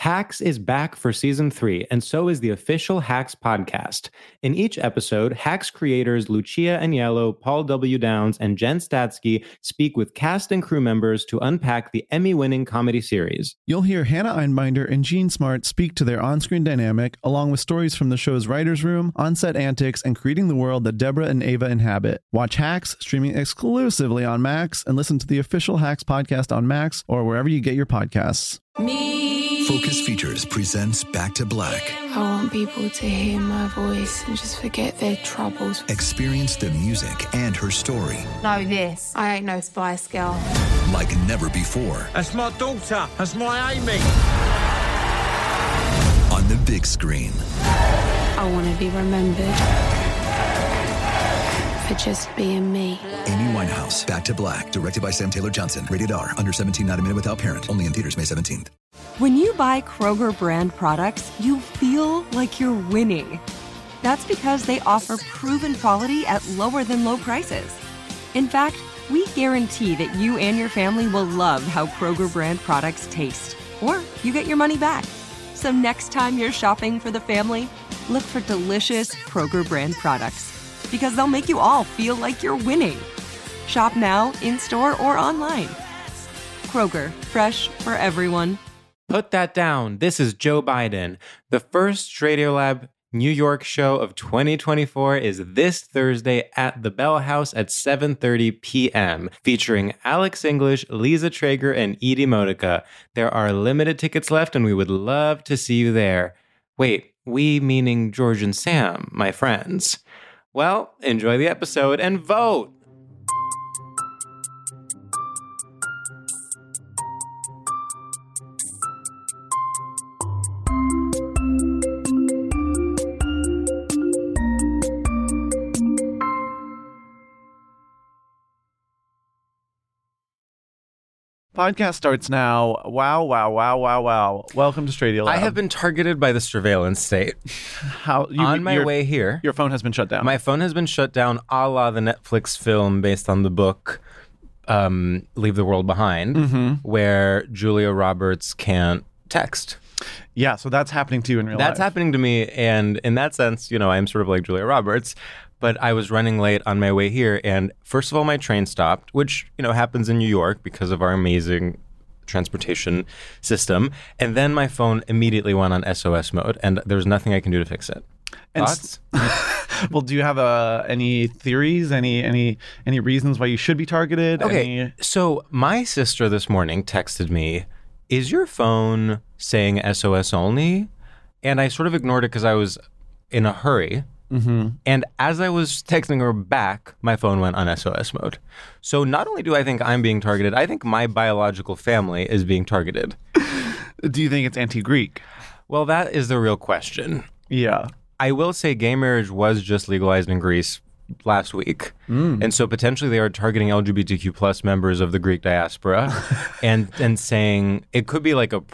Hacks is back for season 3, and so is the official Hacks podcast. In each episode, Hacks creators Lucia Aniello, Paul W. Downs, and Jen Statsky speak with cast and crew members to unpack the Emmy-winning comedy series. You'll hear Hannah Einbinder and Jean Smart speak to their on-screen dynamic, along with stories from the show's writer's room, on-set antics, and creating the world that Deborah and Ava inhabit. Watch Hacks, streaming exclusively on Max, and listen to the official Hacks podcast on Max or wherever you get your podcasts. Focus Features presents Back to Black. I want people to hear my voice and just forget their troubles. Experience the music and her story. Know this, I ain't no Spice Girl. Like never before. That's my daughter. That's my Amy. On the big screen. I want to be remembered for just being me. Amy Winehouse, Back to Black, directed by Sam Taylor Johnson. Rated R, under 17, not a minute without parent. Only in theaters May 17th. When you buy Kroger brand products, you feel like you're winning. That's because they offer proven quality at lower than low prices. In fact, we guarantee that you and your family will love how Kroger brand products taste, or you get your money back. So next time you're shopping for the family, look for delicious Kroger brand products, because they'll make you all feel like you're winning. Shop now, in-store, or online. Kroger, fresh for everyone. Put that down. This is Joe Biden. The first Radiolab New York show of 2024 is this Thursday at the Bell House at 7:30 p.m., featuring Alex English, Lisa Traeger, and Edie Modica. There are limited tickets left, and we would love to see you there. Wait, we meaning George and Sam, my friends. Well, enjoy the episode and vote! Podcast starts now. Wow, wow, wow, wow, wow. Welcome to Radiolab. I have been targeted by the surveillance state. On my way here. Your phone has been shut down. My phone has been shut down a la the Netflix film based on the book Leave the World Behind, where Julia Roberts can't text. Yeah, so that's happening to you in real life. That's happening to me, and in that sense, you know, I'm sort of like Julia Roberts, but I was running late on my way here, and first of all, my train stopped, which, you know, happens in New York because of our amazing transportation system, and then my phone immediately went on SOS mode, and there's nothing I can do to fix it. Thoughts? Well, do you have any theories, any reasons why you should be targeted? Okay, so my sister this morning texted me, "Is your phone saying SOS only?" And I sort of ignored it because I was in a hurry. And as I was texting her back, my phone went on SOS mode. So not only do I think I'm being targeted, I think my biological family is being targeted. Do you think it's anti-Greek? Well, that is the real question. Yeah. I will say gay marriage was just legalized in Greece last week. And so potentially they are targeting LGBTQ plus members of the Greek diaspora and saying it could be like a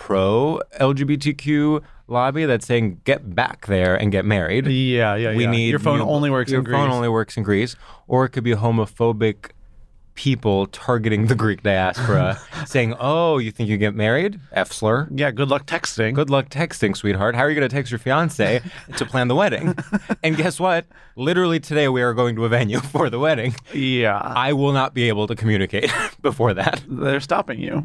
pro-LGBTQ lobby that's saying get back there and get married. Yeah. We need your phone only works in Greece. Your phone only works in Greece. Or it could be homophobic people targeting the Greek diaspora saying, "Oh, you think you get married? F-slur. Yeah, good luck texting. Good luck texting, sweetheart. How are you going to text your fiance to plan the wedding?" And guess what? Literally today we are going to a venue for the wedding. Yeah. I will not be able to communicate before that. They're stopping you.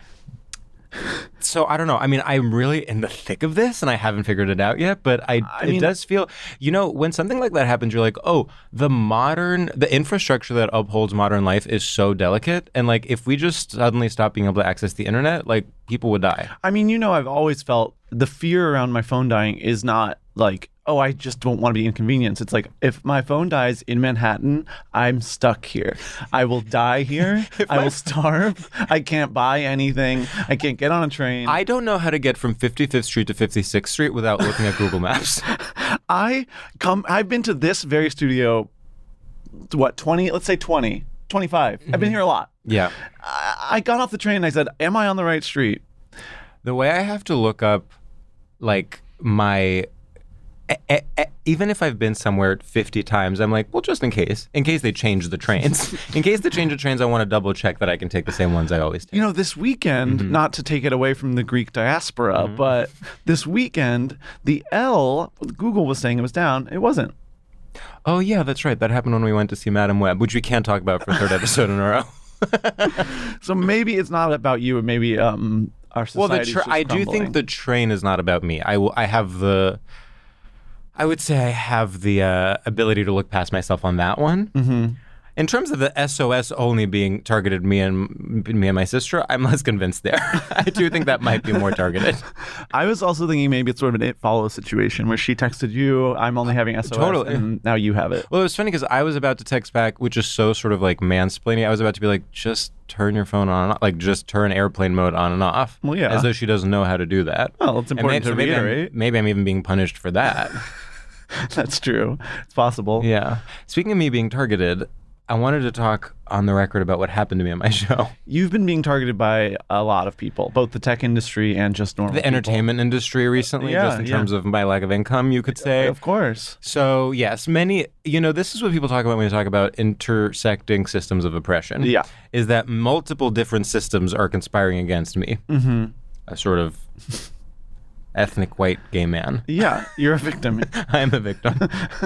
So I don't know. I mean, I'm really in the thick of this and I haven't figured it out yet, but it does feel, you know, when something like that happens, you're like, oh, the infrastructure that upholds modern life is so delicate. And like, if we just suddenly stop being able to access the internet, like people would die. I mean, you know, I've always felt the fear around my phone dying is not like, oh, I just don't want to be inconvenienced. It's like, if my phone dies in Manhattan, I'm stuck here. I will die here. I will starve. I can't buy anything. I can't get on a train. I don't know how to get from 55th Street to 56th Street without looking at Google Maps. I've been to this very studio, 20, let's say 20, 25. I've been here a lot. Yeah. I got off the train and I said, am I on the right street? The way I have to look up, like, my even if I've been somewhere 50 times, I'm like, well, just in case they change the trains. In case they change the trains, I want to double check that I can take the same ones I always take. You know, this weekend, not to take it away from the Greek diaspora, but this weekend, the L, Google was saying it was down. It wasn't. Oh, yeah, that's right. That happened when we went to see Madame Web, which we can't talk about for a third episode in a row. So maybe it's not about you, and maybe our society. Well, I do think the train is not about me. I would say I have the ability to look past myself on that one. Mm-hmm. In terms of the SOS only being targeted me and my sister, I'm less convinced there. I do think that might be more targeted. I was also thinking maybe it's sort of an it follows situation where she texted you, I'm only having SOS, totally. And now you have it. Well, it was funny because I was about to text back, which is so sort of like mansplaining. I was about to be like, just turn your phone on and off, like just turn airplane mode on and off. Well, yeah. As though she doesn't know how to do that. Well, it's important to reiterate. Maybe I'm even being punished for that. That's true. It's possible. Yeah. Speaking of me being targeted, I wanted to talk on the record about what happened to me on my show. You've been being targeted by a lot of people, both the tech industry and just normal The people. Entertainment industry recently, just in terms of my lack of income, you could say. Of course. So, yes, this is what people talk about when they talk about intersecting systems of oppression. Yeah. Is that multiple different systems are conspiring against me. Mm-hmm. A sort of ethnic white gay man. Yeah, you're a victim. I am a victim.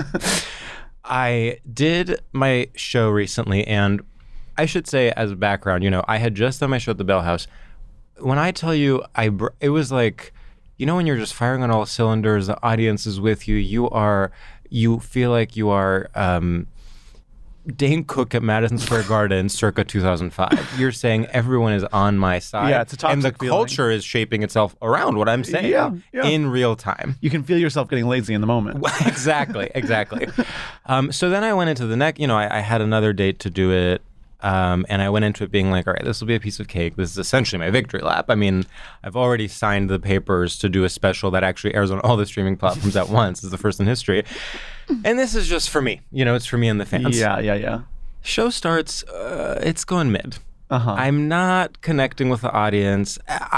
I did my show recently, and I should say as a background, I had just done my show at the Bell House. When I tell you, it was like, when you're just firing on all cylinders, the audience is with you, you feel like you are Dane Cook at Madison Square Garden circa 2005. You're saying everyone is on my side. Yeah, it's a toxic and the feeling. Culture is shaping itself around what I'm saying in real time. You can feel yourself getting lazy in the moment. Exactly. So then I went into the next, I had another date to do it. And I went into it being like, all right, this will be a piece of cake. This is essentially my victory lap. I mean, I've already signed the papers to do a special that actually airs on all the streaming platforms at once. It's the first in history. And this is just for me. It's for me and the fans. Yeah. Show starts, it's going mid. Uh-huh. I'm not connecting with the audience.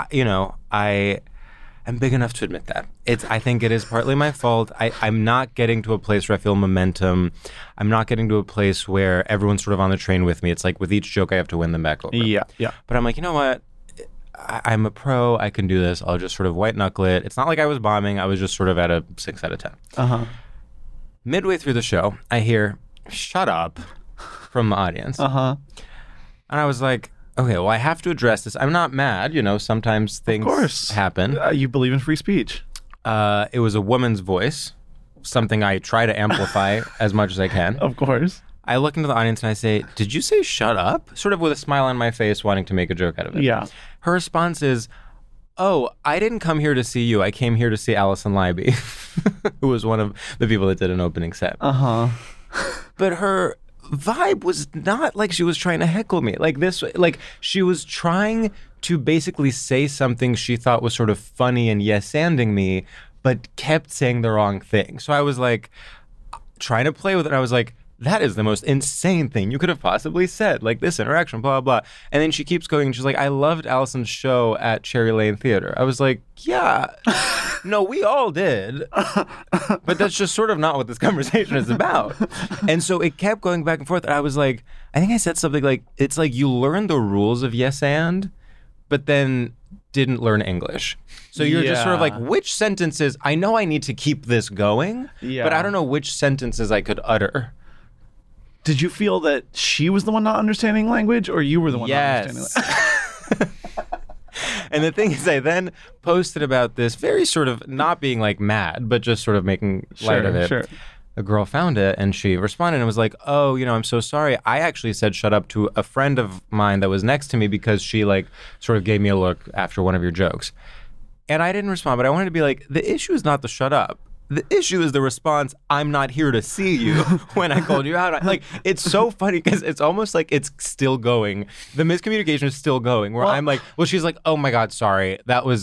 I'm big enough to admit that. I think it is partly my fault. I'm not getting to a place where I feel momentum. I'm not getting to a place where everyone's sort of on the train with me. It's like with each joke, I have to win them back over. Yeah. But I'm like, you know what? I'm a pro. I can do this. I'll just sort of white knuckle it. It's not like I was bombing. I was just sort of at a 6 out of 10. Uh-huh. Midway through the show, I hear, "Shut up," from the audience. Uh-huh. And I was like, okay, well, I have to address this. I'm not mad. Sometimes things happen. You believe in free speech. It was a woman's voice, something I try to amplify as much as I can. Of course. I look into the audience and I say, "Did you say shut up?" Sort of with a smile on my face, wanting to make a joke out of it. Yeah. Her response is, "Oh, I didn't come here to see you. I came here to see Alison Leiby," who was one of the people that did an opening set. Uh-huh. But her vibe was not like she was trying to heckle me. She was trying to basically say something she thought was sort of funny and yes-anding me, but kept saying the wrong thing. So I was like, trying to play with it. I was like, that is the most insane thing you could have possibly said. Like this interaction, blah, blah, blah. And then she keeps going and she's like, "I loved Alison's show at Cherry Lane Theater." I was like, yeah, no, we all did. But that's just sort of not what this conversation is about. And so it kept going back and forth. And I was like, I think I said something like, it's like you learn the rules of yes and, but then didn't learn English. So you're just sort of like, which sentences, I know I need to keep this going, but I don't know which sentences I could utter. Did you feel that she was the one not understanding language, or you were the one not understanding language? And the thing is, I then posted about this very sort of not being like mad, but just sort of making light of it. Sure. A girl found it and she responded and was like, "Oh, I'm so sorry. I actually said shut up to a friend of mine that was next to me because she sort of gave me a look after one of your jokes." And I didn't respond, but I wanted to be like, the issue is not the shut up. The issue is the response, "I'm not here to see you," when I called you out. It's so funny because it's almost like it's still going. The miscommunication is still going where I'm like, well, she's like, "Oh my God, sorry.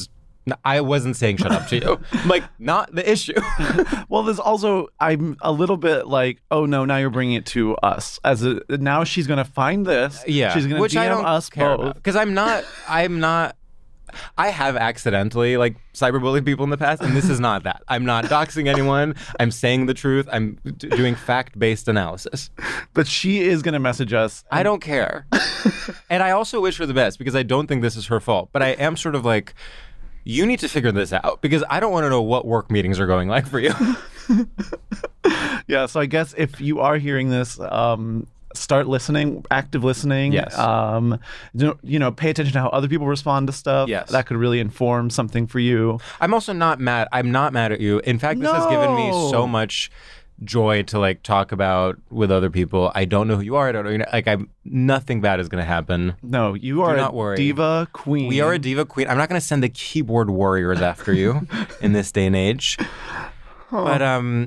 I wasn't saying shut up to you." I'm like, not the issue. Well, there's also, I'm a little bit like, oh no, now you're bringing it to us. Now she's going to find this. Yeah. She's going to DM us both. Because I'm not I have accidentally like cyberbullied people in the past, and this is not that. I'm not doxing anyone. I'm saying the truth. I'm doing fact-based analysis. But she is going to message us. I don't care. And I also wish her the best because I don't think this is her fault. But I am sort of like, you need to figure this out because I don't want to know what work meetings are going like for you. Yeah, so I guess if you are hearing this, start listening, active listening. Yes. Pay attention to how other people respond to stuff. Yes. That could really inform something for you. I'm also not mad. I'm not mad at you. In fact, this has given me so much joy to like talk about with other people. I don't know who you are. I don't know. Like, nothing bad is going to happen. No, you are not a worry. diva queen. We are a diva queen. I'm not going to send the keyboard warriors after you in this day and age. But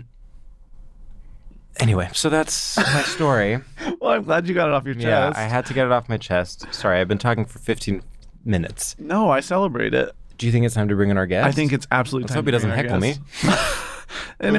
anyway, so that's my story. Well, I'm glad you got it off your chest. Yeah, I had to get it off my chest. Sorry, I've been talking for 15 minutes. No, I celebrate it. Do you think it's time to bring in our guest? I think it's absolutely Let's time hope he to doesn't bring our heckle me. guest. And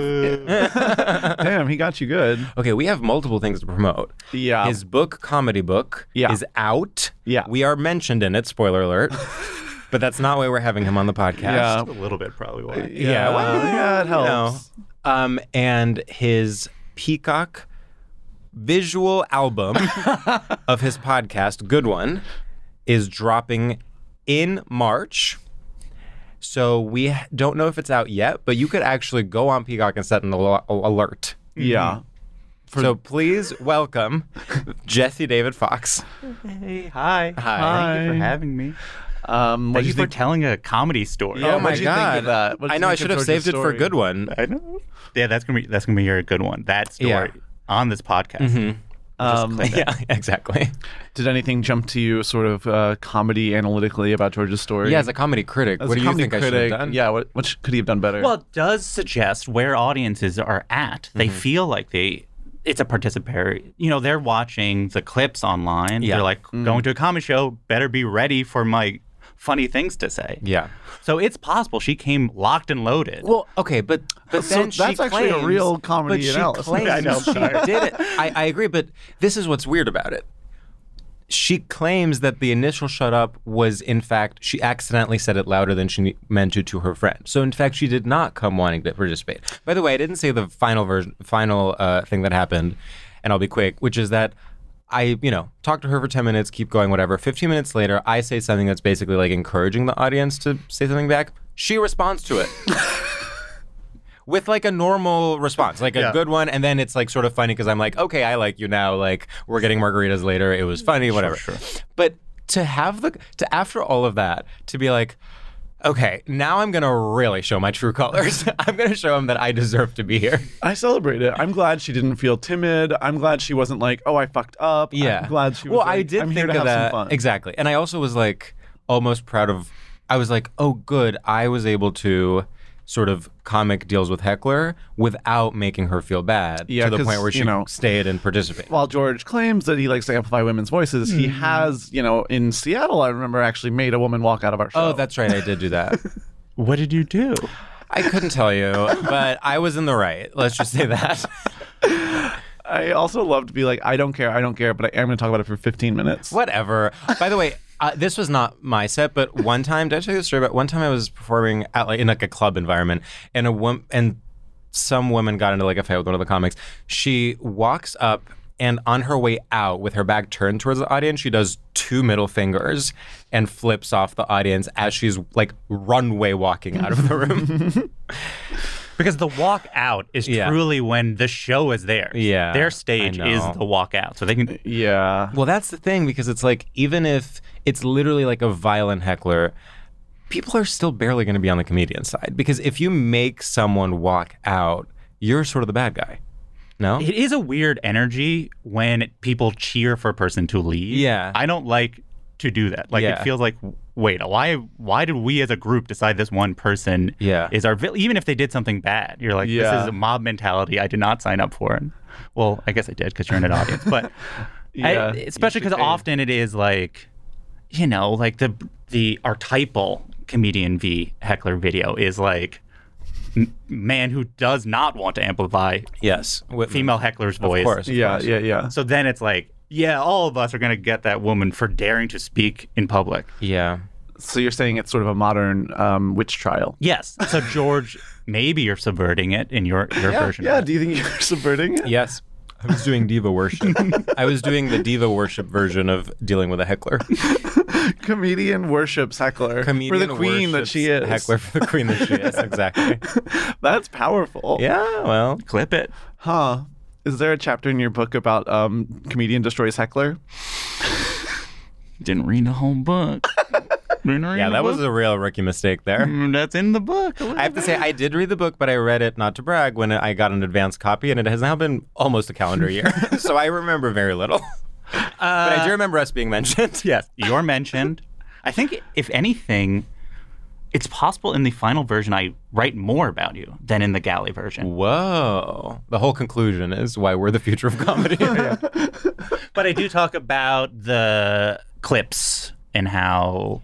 damn, he got you good. Okay, we have multiple things to promote. Yeah. His book, Comedy Book, is out. Yeah. We are mentioned in it, spoiler alert. But that's not why we're having him on the podcast. Yeah. A little bit, probably why. Yeah, well, it helps. And his Peacock visual album of his podcast, Good One, is dropping in March. So we don't know if it's out yet, but you could actually go on Peacock and set an alert. Yeah. So please welcome Jesse David Fox. Hey, hi. Hi. Thank you for having me. What Thank you for telling a comedy story. Yeah, Oh my what'd you think God. of that? What did I you know I think should of have George's saved it for a story? good one. I know. Yeah, that's gonna be a good one. That story Yeah. on this podcast. Mm-hmm. Yeah, exactly. Did anything jump to you sort of comedy analytically about George's story? Yeah, as a comedy critic, As what a do you comedy think I should critic, have done? Yeah, what could he have done better? Well, it does suggest where audiences are at. They Mm-hmm. feel like it's a participatory. They're watching the clips online. Yeah. They're like, going to a comedy show, better be ready for my funny things to say. Yeah. So it's possible she came locked and loaded. Well, okay, but So then she that's actually a claims- real comedy but she analysis. claims I know, she sorry. did it. I agree, but this is what's weird about it. She claims that the initial shut up was, in fact, she accidentally said it louder than she meant to her friend. So, in fact, she did not come wanting to participate. By the way, I didn't say the final thing that happened, and I'll be quick, which is that I, talk to her for 10 minutes, keep going, whatever. 15 minutes later, I say something that's basically like encouraging the audience to say something back. She responds to it. With like a normal response, like a good one. And then it's like sort of funny because I'm like, okay, I like you now. Like, we're getting margaritas later. It was funny, whatever. Sure. But to have after all of that, to be like, okay, now I'm going to really show my true colors. I'm going to show him that I deserve to be here. I celebrate it. I'm glad she didn't feel timid. I'm glad she wasn't like, oh, I fucked up. Yeah. I'm glad she was well, like, I did I'm think here to of have that. some fun. Exactly. And I also was like almost proud of, I was like, oh, good. I was able to sort of comic deals with Heckler without making her feel bad Yeah, to the 'cause, point where she stayed and participated. While George claims that he likes to amplify women's voices, he has, in Seattle, I remember actually made a woman walk out of our show. Oh, that's right. I did do that. What did you do? I couldn't tell you, but I was in the right. Let's just say that. I also love to be like, I don't care, but I am going to talk about it for 15 minutes. Whatever. By the way, this was not my set, but one time, did I tell you the story about one time I was performing in a club environment, and some woman got into like a fight with one of the comics. She walks up, and on her way out, with her back turned towards the audience, she does 2 middle fingers and flips off the audience as she's like runway walking out of the room. Because the walk out is truly when the show is there. Yeah, Their stage I know. is the walk out. So they can. Yeah. Well, that's the thing, because it's like, even if it's literally like a violent heckler, people are still barely going to be on the comedian side. Because if you make someone walk out, you're sort of the bad guy. No? It is a weird energy when people cheer for a person to leave. Yeah. I don't like to do that. Like, Yeah. it feels like, wait, why did we as a group decide this one person is our villain? Even if they did something bad, you're like, this is a mob mentality I did not sign up for. And, well, I guess I did because you're in an audience. But especially because often it is like, like the archetypal comedian v heckler video is like, man who does not want to amplify female heckler's voice. Of course. Yeah. So then it's like, all of us are going to get that woman for daring to speak in public. Yeah. So you're saying it's sort of a modern witch trial? Yes. So George, maybe you're subverting it in your version. Yeah. of it. Do you think you're subverting it? Yes. I was doing diva worship. I was doing the diva worship version of dealing with a heckler. Comedian worships heckler for the queen that she is. Heckler for the queen that she is, exactly. That's powerful. Yeah, well. Clip it. Huh. Is there a chapter in your book about comedian destroys heckler? Didn't read the whole book. Yeah, that was a real rookie mistake there. That's in the book. I have to say, I did read the book, but I read it, not to brag, when I got an advanced copy, and it has now been almost a calendar year. So I remember very little. But I do remember us being mentioned. Yes, you're mentioned. I think, if anything, it's possible in the final version I write more about you than in the galley version. Whoa. The whole conclusion is why we're the future of comedy. But I do talk about the clips and how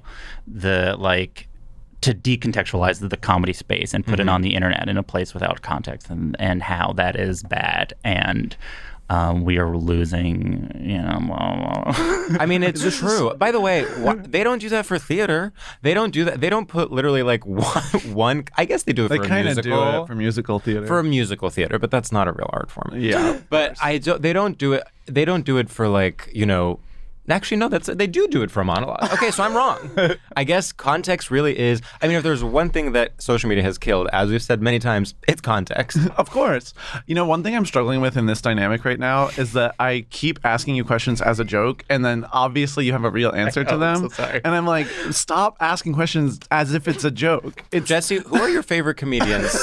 to decontextualize the comedy space and put it on the internet in a place without context, and how that is bad, and we are losing, I mean, it's true. By the way, they don't do that for theater. They don't do that. They don't put literally like one I guess they do it for a musical. They kind of do it for musical theater. For a musical theater, but that's not a real art form. Yeah. But they don't do it. They don't do it for like, Actually, no, they do it for a monologue. Okay, so I'm wrong. I guess context really is, if there's one thing that social media has killed, as we've said many times, it's context. Of course. One thing I'm struggling with in this dynamic right now is that I keep asking you questions as a joke, and then obviously you have a real answer to them. I'm so sorry. And I'm like, stop asking questions as if it's a joke. Jesse, who are your favorite comedians?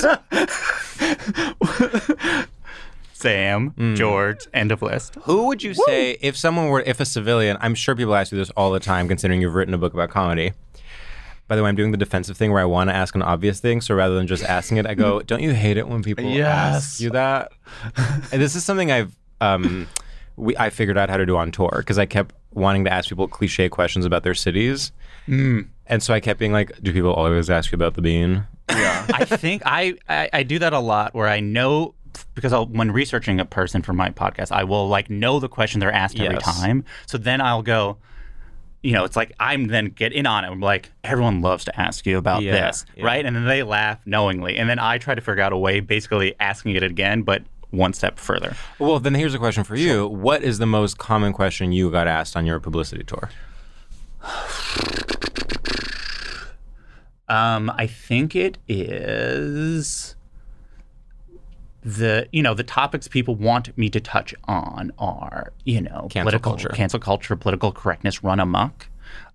Sam, George, end of list. Who would you say, if a civilian, I'm sure people ask you this all the time, considering you've written a book about comedy. By the way, I'm doing the defensive thing where I want to ask an obvious thing, so rather than just asking it, I go, don't you hate it when people ask you that? And this is something I figured out how to do on tour, because I kept wanting to ask people cliche questions about their cities. And so I kept being like, do people always ask you about the bean? Yeah. I think I do that a lot, where I know, because when researching a person for my podcast, I will know the question they're asked every time. So then I'll go, it's like I'm then get in on it. I'm like, everyone loves to ask you about this, right? And then they laugh knowingly. And then I try to figure out a way, basically asking it again, but one step further. Well, then here's a question for you. Sure. What is the most common question you got asked on your publicity tour? I think it is... The topics people want me to touch on are, cancel culture, political correctness run amok.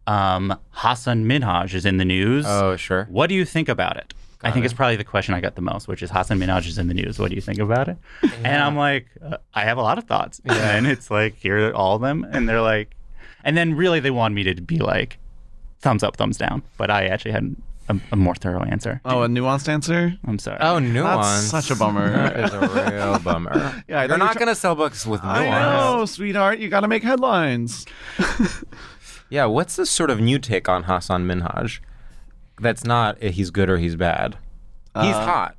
Hasan Minhaj is in the news. Oh, sure. What do you think about it? I think it's probably the question I got the most, which is Hasan Minhaj is in the news. What do you think about it? Yeah. And I'm like, I have a lot of thoughts. Yeah. And it's like, here are all of them. And they're like, and then really they want me to be like, thumbs up, thumbs down. But I actually had a more thorough answer. Oh, a nuanced answer? I'm sorry. Oh, nuance. That's such a bummer. That is a real bummer. Yeah, you're not going to sell books with nuance. I know, sweetheart. You got to make headlines. Yeah, what's this sort of new take on Hasan Minhaj? That's not he's good or he's bad. He's hot.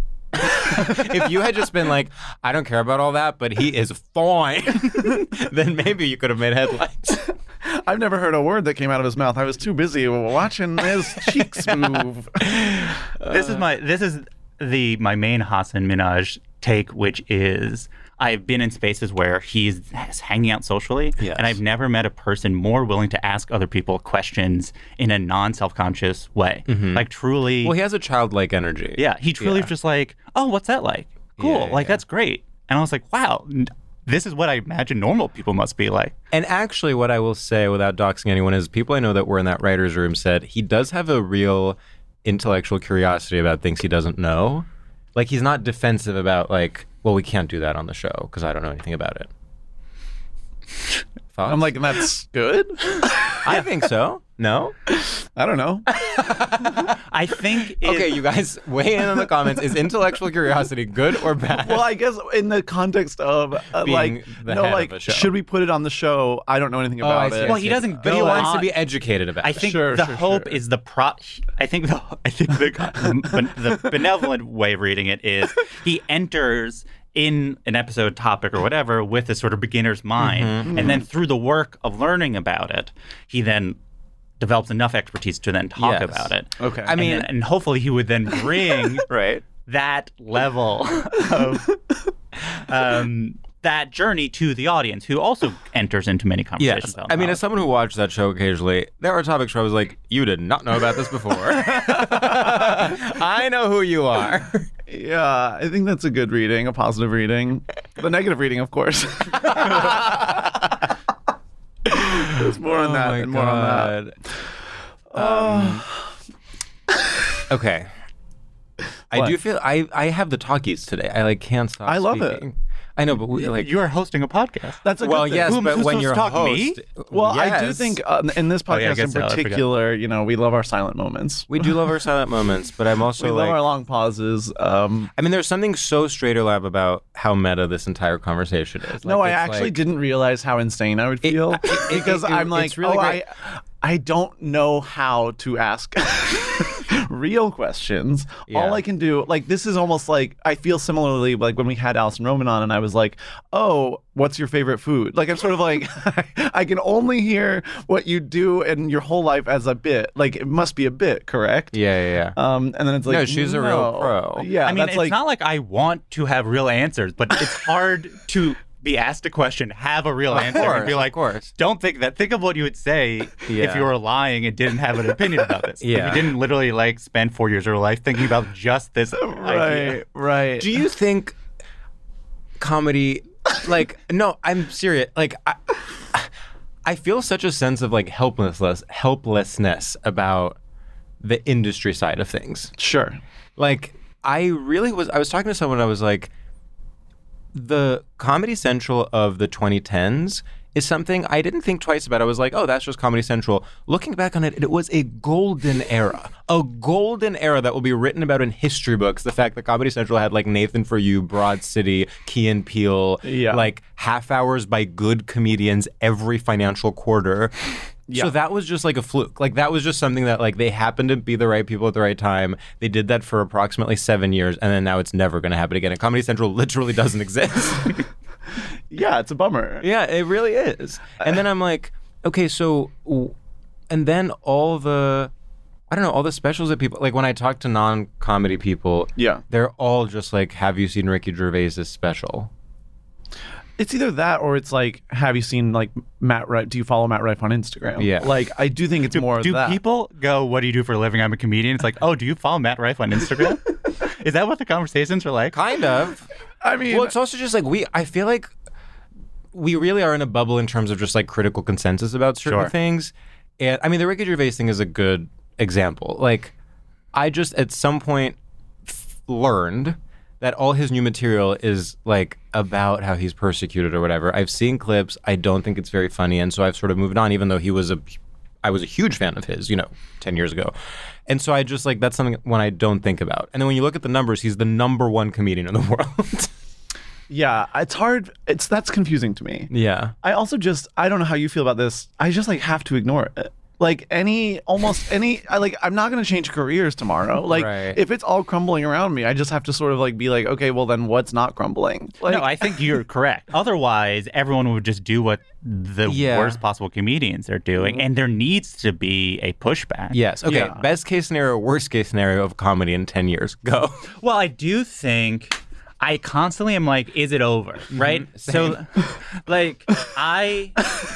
If you had just been like, I don't care about all that, but he is fine, then maybe you could have made headlines. I've never heard a word that came out of his mouth. I was too busy watching his cheeks move. This is my main Hasan Minhaj take, which is I've been in spaces where he's hanging out socially, and I've never met a person more willing to ask other people questions in a non-self-conscious way. Like truly. Well, he has a childlike energy. Yeah, he truly was just like, oh, what's that like? Cool, that's great. And I was like, wow, this is what I imagine normal people must be like. And actually, what I will say without doxing anyone is people I know that were in that writer's room said he does have a real intellectual curiosity about things he doesn't know. Like, he's not defensive about, like, well, we can't do that on the show because I don't know anything about it. Thoughts? I'm like, that's good? I think so. No? I don't know. I think okay, you guys weigh in the comments. Is intellectual curiosity good or bad? Well, I guess in the context of should we put it on the show? I don't know anything about it. Well, he doesn't, but he wants to be educated about it. I think the hope is the I think the benevolent way of reading it is he enters in an episode topic or whatever with this sort of beginner's mind, and then through the work of learning about it, he then develops enough expertise to then talk about it. Okay. I mean, and hopefully he would then bring right. that level of that journey to the audience, who also enters into many conversations. Yes. I mean, as someone who watched that show occasionally, there are topics where I was like, you did not know about this before. I know who you are. Yeah, I think that's a good reading, a positive reading. The negative reading, of course. There's more on that and more on that. Okay. I do feel I have the talkies today. I can't stop. I love speaking. it. I know, but you are hosting a podcast. That's a good thing. Yes, but when you're talk host, me? Well, yes. I do think in this podcast in particular, we love our silent moments. We do love our silent moments, but I'm also we love our long pauses. I mean, there's something so Strader Lab about how meta this entire conversation is. No, I actually didn't realize how insane I would feel because I'm like, it's really I don't know how to ask real questions. Yeah. All I can do, this is almost like, I feel similarly like when we had Alison Roman on and I was like, oh, what's your favorite food? I'm sort of like, I can only hear what you do in your whole life as a bit. It must be a bit, correct? Yeah. And then it's like, no, she's a real pro. Yeah, I mean, it's not like I want to have real answers, but it's hard to be asked a question, have a real answer, and be like, don't think that. Think of what you would say if you were lying and didn't have an opinion about this. If you didn't literally spend 4 years of your life thinking about just this idea. Right. Do you think comedy, no, I'm serious. I feel such a sense of helplessness about the industry side of things. Sure. I was talking to someone, I was like, the Comedy Central of the 2010s is something I didn't think twice about. I was like, oh, that's just Comedy Central. Looking back on it, it was a golden era. A golden era that will be written about in history books. The fact that Comedy Central had Nathan For You, Broad City, Key and Peele, half hours by good comedians every financial quarter. Yeah. So that was just a fluke. That was just something that they happened to be the right people at the right time. They did that for approximately 7 years, and then now it's never going to happen again. And Comedy Central literally doesn't exist. Yeah, it's a bummer. Yeah, it really is. And then I'm like, okay, so, and then all the specials that people, when I talk to non-comedy people, they're all just have you seen Ricky Gervais's special? It's either that or it's have you seen Matt Rife? Do you follow Matt Rife on Instagram? Yeah. I do think it's more of that. Do people go, what do you do for a living? I'm a comedian. It's oh, do you follow Matt Rife on Instagram? Is that what the conversations are like? Kind of. I mean, well, it's also just I feel like we really are in a bubble in terms of just critical consensus about certain things. And I mean, the Ricky Gervais thing is a good example. I just at some point learned that all his new material is about how he's persecuted or whatever. I've seen clips. I don't think it's very funny. And so I've sort of moved on, even though I was a huge fan of his, 10 years ago. And so I just that's something when I don't think about. And then when you look at the numbers, he's the number one comedian in the world. Yeah, it's hard. That's confusing to me. Yeah. I also I don't know how you feel about this. I just have to ignore it. I'm not going to change careers tomorrow. If it's all crumbling around me, I just have to sort of be okay, well then what's not crumbling? No, I think you're correct. Otherwise, everyone would just do what the worst possible comedians are doing, and there needs to be a pushback. Yes. Okay. Yeah. Best case scenario, worst case scenario of comedy in 10 years. Go. Well, I do think I constantly am is it over? Right? So, I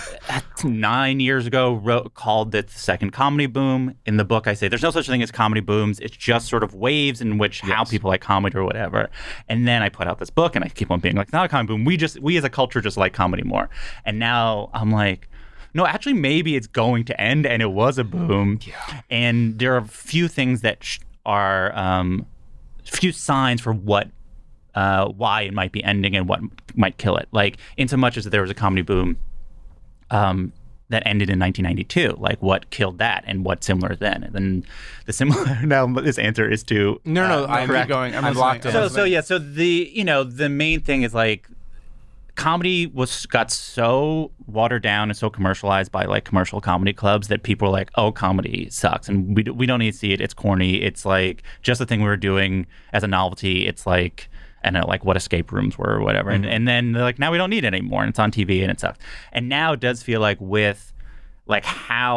9 years ago called it the second comedy boom. In the book, I say there's no such thing as comedy booms. It's just sort of waves in which how people like comedy or whatever. And then I put out this book, and I keep on being it's not a comedy boom. We as a culture just like comedy more. And now I'm no, actually, maybe it's going to end, and it was a boom. Yeah. And there are a few things that are few signs for why it might be ending and what might kill it. In so much as there was a comedy boom that ended in 1992. What killed that and what's similar then? And then the similar now this answer is to no, I'm going. I'm locked in. So the main thing is comedy got so watered down and so commercialized by commercial comedy clubs that people are oh, comedy sucks and we don't need to see it. It's corny. It's just the thing we were doing as a novelty. It's and what escape rooms were or whatever. Mm-hmm. And then they're now we don't need it anymore, and it's on TV and it sucks. And now it does feel with how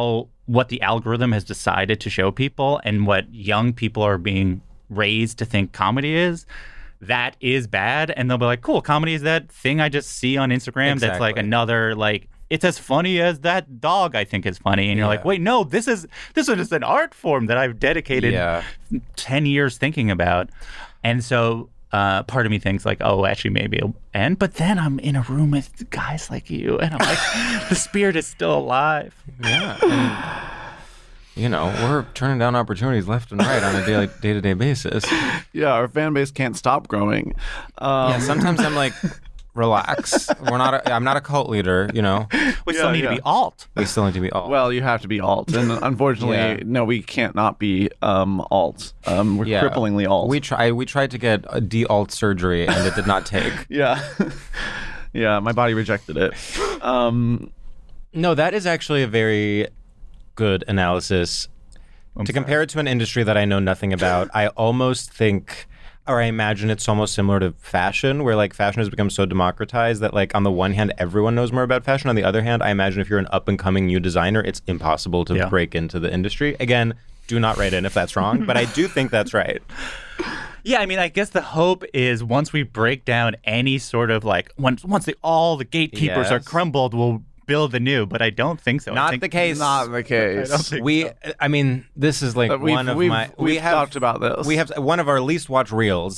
what the algorithm has decided to show people and what young people are being raised to think comedy is, that is bad. And they'll be like, cool, comedy is that thing I just see on Instagram that's like another, like, it's as funny as that dog I think is funny. And you're like, wait, no, this is an art form that I've dedicated 10 years thinking about. And so part of me thinks like, oh, actually maybe it'll end. But then I'm in a room with guys like you and I'm like, the spirit is still alive. Yeah. And, you know, we're turning down opportunities left and right on a day-to-day basis. Yeah, our fan base can't stop growing. Sometimes I'm like, relax. I'm not a cult leader, you know. We still need to be alt. We still need to be alt. Well, you have to be alt, and unfortunately, no, we can't not be alt. We're cripplingly alt. We tried to get a de-alt surgery, and it did not take. Yeah, my body rejected it. No, that is actually a very good analysis. To compare it to an industry that I know nothing about, I almost think, or I imagine it's almost similar to fashion, where like fashion has become so democratized that like on the one hand, everyone knows more about fashion. On the other hand, I imagine if you're an up and coming new designer, it's impossible to break into the industry. Again, do not write in if that's wrong, but I do think that's right. Yeah, I mean, I guess the hope is once we break down any sort of like, once all the gatekeepers are crumbled, we'll build anew, but I don't think so. Not the case. Not the case. I don't think so. I mean, this is like we've talked about this. We have one of our least watched reels.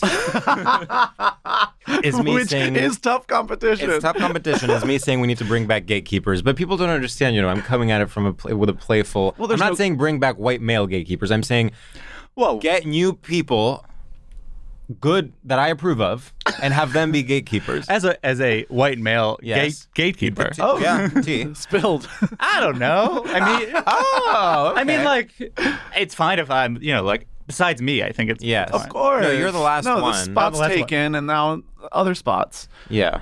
Is me Which saying is tough competition. It's tough competition. Is me saying we need to bring back gatekeepers, but people don't understand. You know, I'm coming at it from with a playful. Well, I'm not saying bring back white male gatekeepers. I'm saying, get new people, good that I approve of, and have them be gatekeepers. As a white male gatekeeper. Oh yeah, spilled. I don't know. I mean, okay. I mean, like, it's fine if I'm, you know, like, besides me, I think it's fine. Of course. No, you're the last one. No, the spot's taken, and now other spots. Yeah.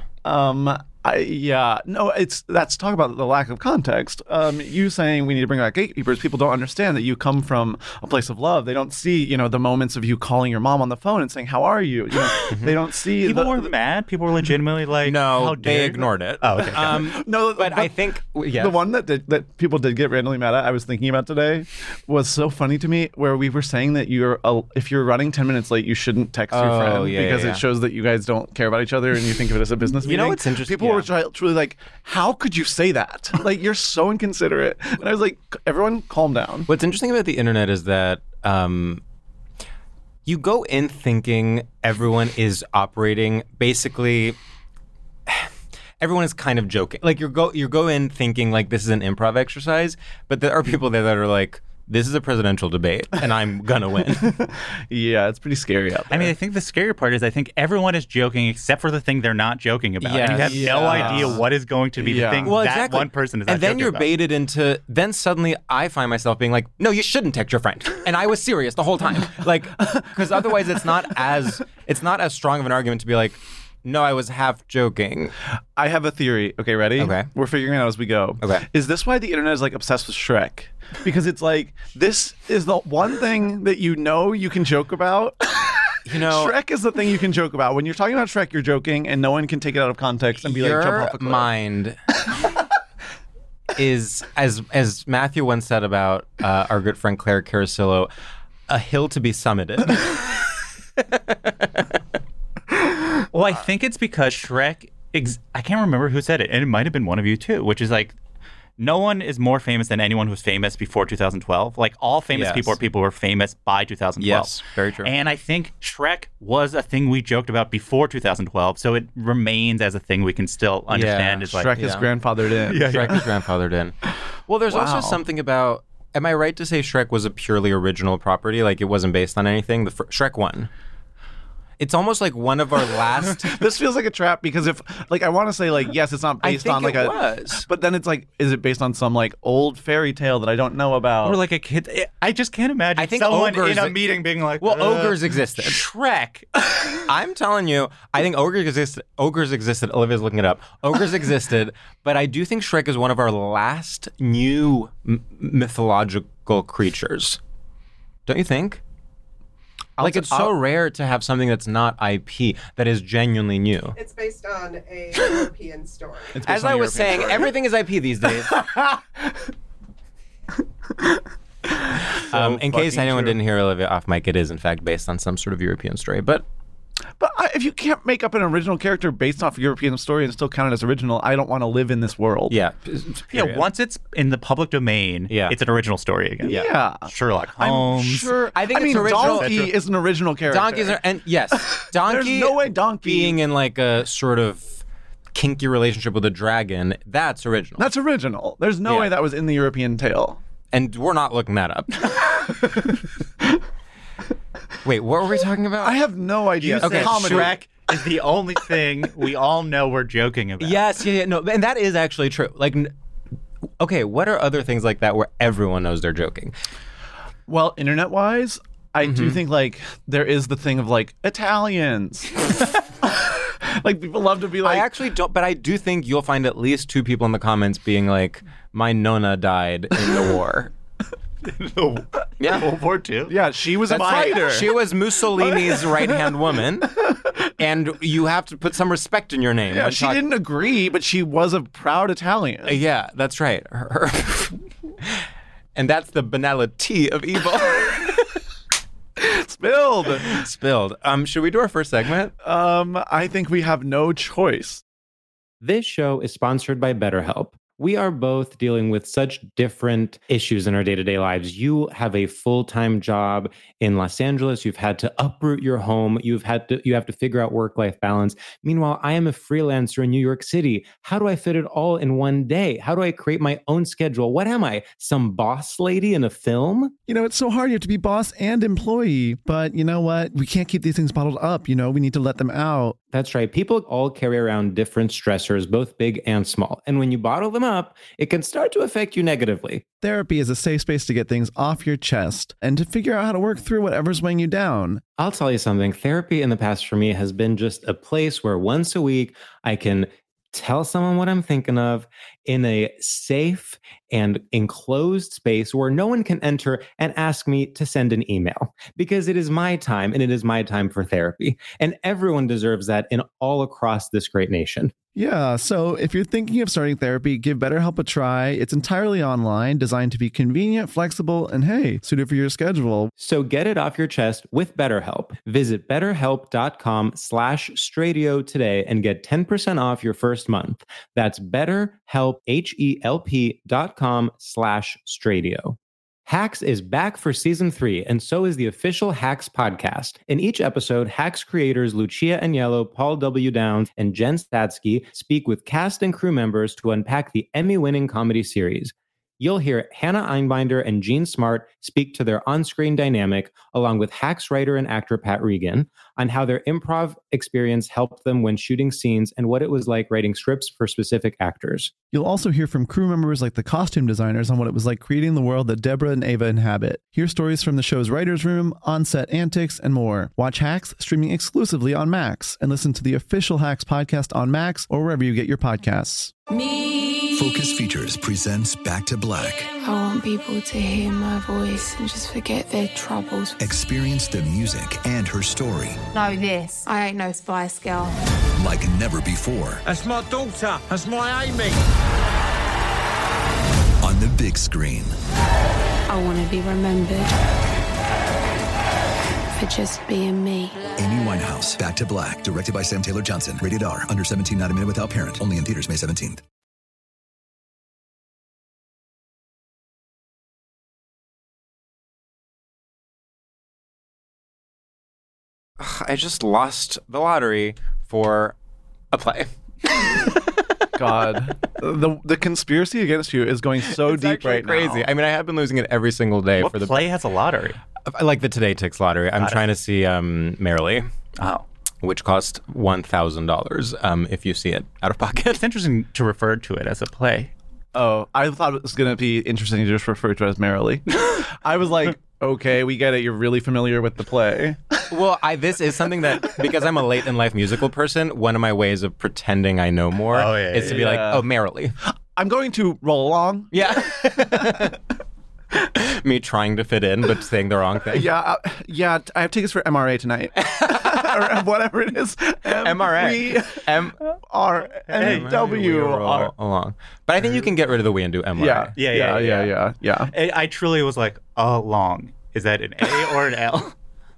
That's talk about the lack of context. You saying we need to bring back gatekeepers, people don't understand that you come from a place of love. They don't see, you know, the moments of you calling your mom on the phone and saying, how are you? You know, they don't see people were mad. People were legitimately like, no, they ignored it. Oh, okay. No, but I think the one that people did get randomly mad at, I was thinking about today, was so funny to me, where we were saying that if you're running 10 minutes late, you shouldn't text your friend because it shows that you guys don't care about each other and you think of it as a business meeting. You know what's interesting? People were truly like, how could you say that? Like, you're so inconsiderate. And I was like, everyone calm down. What's interesting about the internet is that you go in thinking everyone is operating basically. Everyone is kind of joking. Like you go in thinking like this is an improv exercise, but there are people there that are like, this is a presidential debate, and I'm gonna win. Yeah, it's pretty scary out there. I mean, I think the scary part is I think everyone is joking except for the thing they're not joking about. Yes. And you have no idea what is going to be the thing that one person is not and then joking you're about. baited into. Then suddenly I find myself being like, no, you shouldn't text your friend, and I was serious the whole time, like, because otherwise it's not as strong of an argument to be like, no, I was half joking. I have a theory. Okay, ready? Okay. We're figuring it out as we go. Okay. Is this why the internet is like obsessed with Shrek? Because it's like, this is the one thing that you can joke about. You know, Shrek is the thing you can joke about. When you're talking about Shrek, you're joking, and no one can take it out of context and be like, jump off a cliff. Your mind is, as Matthew once said about our good friend Claire Carasillo, a hill to be summited. Well, I think it's because Shrek, I can't remember who said it, and it might have been one of you too, which is like, no one is more famous than anyone who was famous before 2012. Like, all famous people are people who were famous by 2012. Yes, very true. And I think Shrek was a thing we joked about before 2012, so it remains as a thing we can still understand. Is like, Shrek is grandfathered in. Shrek is grandfathered in. Well, there's also something about, am I right to say Shrek was a purely original property? Like, it wasn't based on anything? Shrek 1. It's almost like one of our last. This feels like a trap because if, like, I want to say, like, yes, it's not based on like was. But then it's like, is it based on some like old fairy tale that I don't know about? or like a kid. I just can't imagine I think someone ogres, in a meeting being like, well, ogres existed. Shrek. I'm telling you, I think ogres existed. Olivia's looking it up. Ogres existed, but I do think Shrek is one of our last new mythological creatures. Don't you think? Like, it's so rare to have something that's not IP that is genuinely new. It's based on a European story. As I was saying, everything is IP these days. In case anyone didn't hear Olivia off mic, it is in fact based on some sort of European story. But if you can't make up an original character based off a European story and still count it as original, I don't want to live in this world. Yeah. Yeah, once it's in the public domain, it's an original story again. Yeah. Sherlock Holmes. I'm sure. I mean, Donkey is an original character. Donkey. There's no way Donkey being in like a sort of kinky relationship with a dragon, that's original. That's original. There's no way that was in the European tale. And we're not looking that up. Wait, what were we talking about? I have no idea. Okay, Shrek is the only thing we all know we're joking about. Yes, no, and that is actually true. Like, okay, what are other things like that where everyone knows they're joking? Well, internet-wise, I do think like there is the thing of like Italians. Like people love to be like. I actually don't, but I do think you'll find at least 2 people in the comments being like, "My nonna died in the war." World War II. Yeah, she was a fighter. She was Mussolini's right-hand woman, and you have to put some respect in your name. Yeah, she didn't agree, but she was a proud Italian. Yeah, that's right. And that's the banality of evil. Spilled. Should we do our first segment? I think we have no choice. This show is sponsored by BetterHelp. We are both dealing with such different issues in our day-to-day lives. You have a full-time job in Los Angeles. You've had to uproot your home. You have to figure out work-life balance. Meanwhile, I am a freelancer in New York City. How do I fit it all in one day? How do I create my own schedule? What am I? Some boss lady in a film? You know, it's so hard. You have to be boss and employee. But you know what? We can't keep these things bottled up. You know, we need to let them out. That's right. People all carry around different stressors, both big and small. And when you bottle them up, it can start to affect you negatively. Therapy is a safe space to get things off your chest and to figure out how to work through whatever's weighing you down. I'll tell you something. Therapy in the past for me has been just a place where once a week I can tell someone what I'm thinking of in a safe and enclosed space where no one can enter and ask me to send an email, because it is my time and it is my time for therapy. And everyone deserves that in all across this great nation. Yeah, so if you're thinking of starting therapy, give BetterHelp a try. It's entirely online, designed to be convenient, flexible, and hey, suited for your schedule. So get it off your chest with BetterHelp. Visit betterhelp.com/Stradio today and get 10% off your first month. That's BetterHelp, HELP.com/Stradio. Hacks is back for season 3, and so is the official Hacks podcast. In each episode, Hacks creators Lucia Agnello, Paul W. Downs, and Jen Statsky speak with cast and crew members to unpack the Emmy-winning comedy series. You'll hear Hannah Einbinder and Jean Smart speak to their on-screen dynamic, along with Hacks writer and actor Pat Regan, on how their improv experience helped them when shooting scenes and what it was like writing scripts for specific actors. You'll also hear from crew members like the costume designers on what it was like creating the world that Deborah and Ava inhabit. Hear stories from the show's writer's room, on-set antics, and more. Watch Hacks streaming exclusively on Max, and listen to the official Hacks podcast on Max or wherever you get your podcasts. Focus Features presents Back to Black. I want people to hear my voice and just forget their troubles. Experience the music and her story Know this, I ain't no Spice Girl. like never before. That's my daughter. That's my Amy. On the big screen. I want to be remembered for just being me. Amy Winehouse, Back to Black, directed by Sam Taylor Johnson. Rated R, under 17, not a minute without parent. Only in theaters May 17th. I just lost the lottery for a play. God, the conspiracy against you is going so deep right crazy. now. I mean, I have been losing it every single day What for the play has a lottery? I like the Today Tix lottery. I'm trying to see Merrily. Oh. Which cost $1,000 if you see it out of pocket. It's interesting to refer to it as a play. Oh, I thought it was going to be interesting to just refer to it as Merrily. I was like, okay, we get it. You're really familiar with the play. Well, this is something that, because I'm a late in life musical person, one of my ways of pretending I know more is to be like, oh, Merrily. I'm going to roll along. Yeah. Me trying to fit in, but saying the wrong thing. Yeah, I have tickets for MRA tonight. Or whatever it is. MRA. R and W R. Along. But I think you can get rid of the we and do MY. Yeah. I truly was like, along. Is that an A or an L?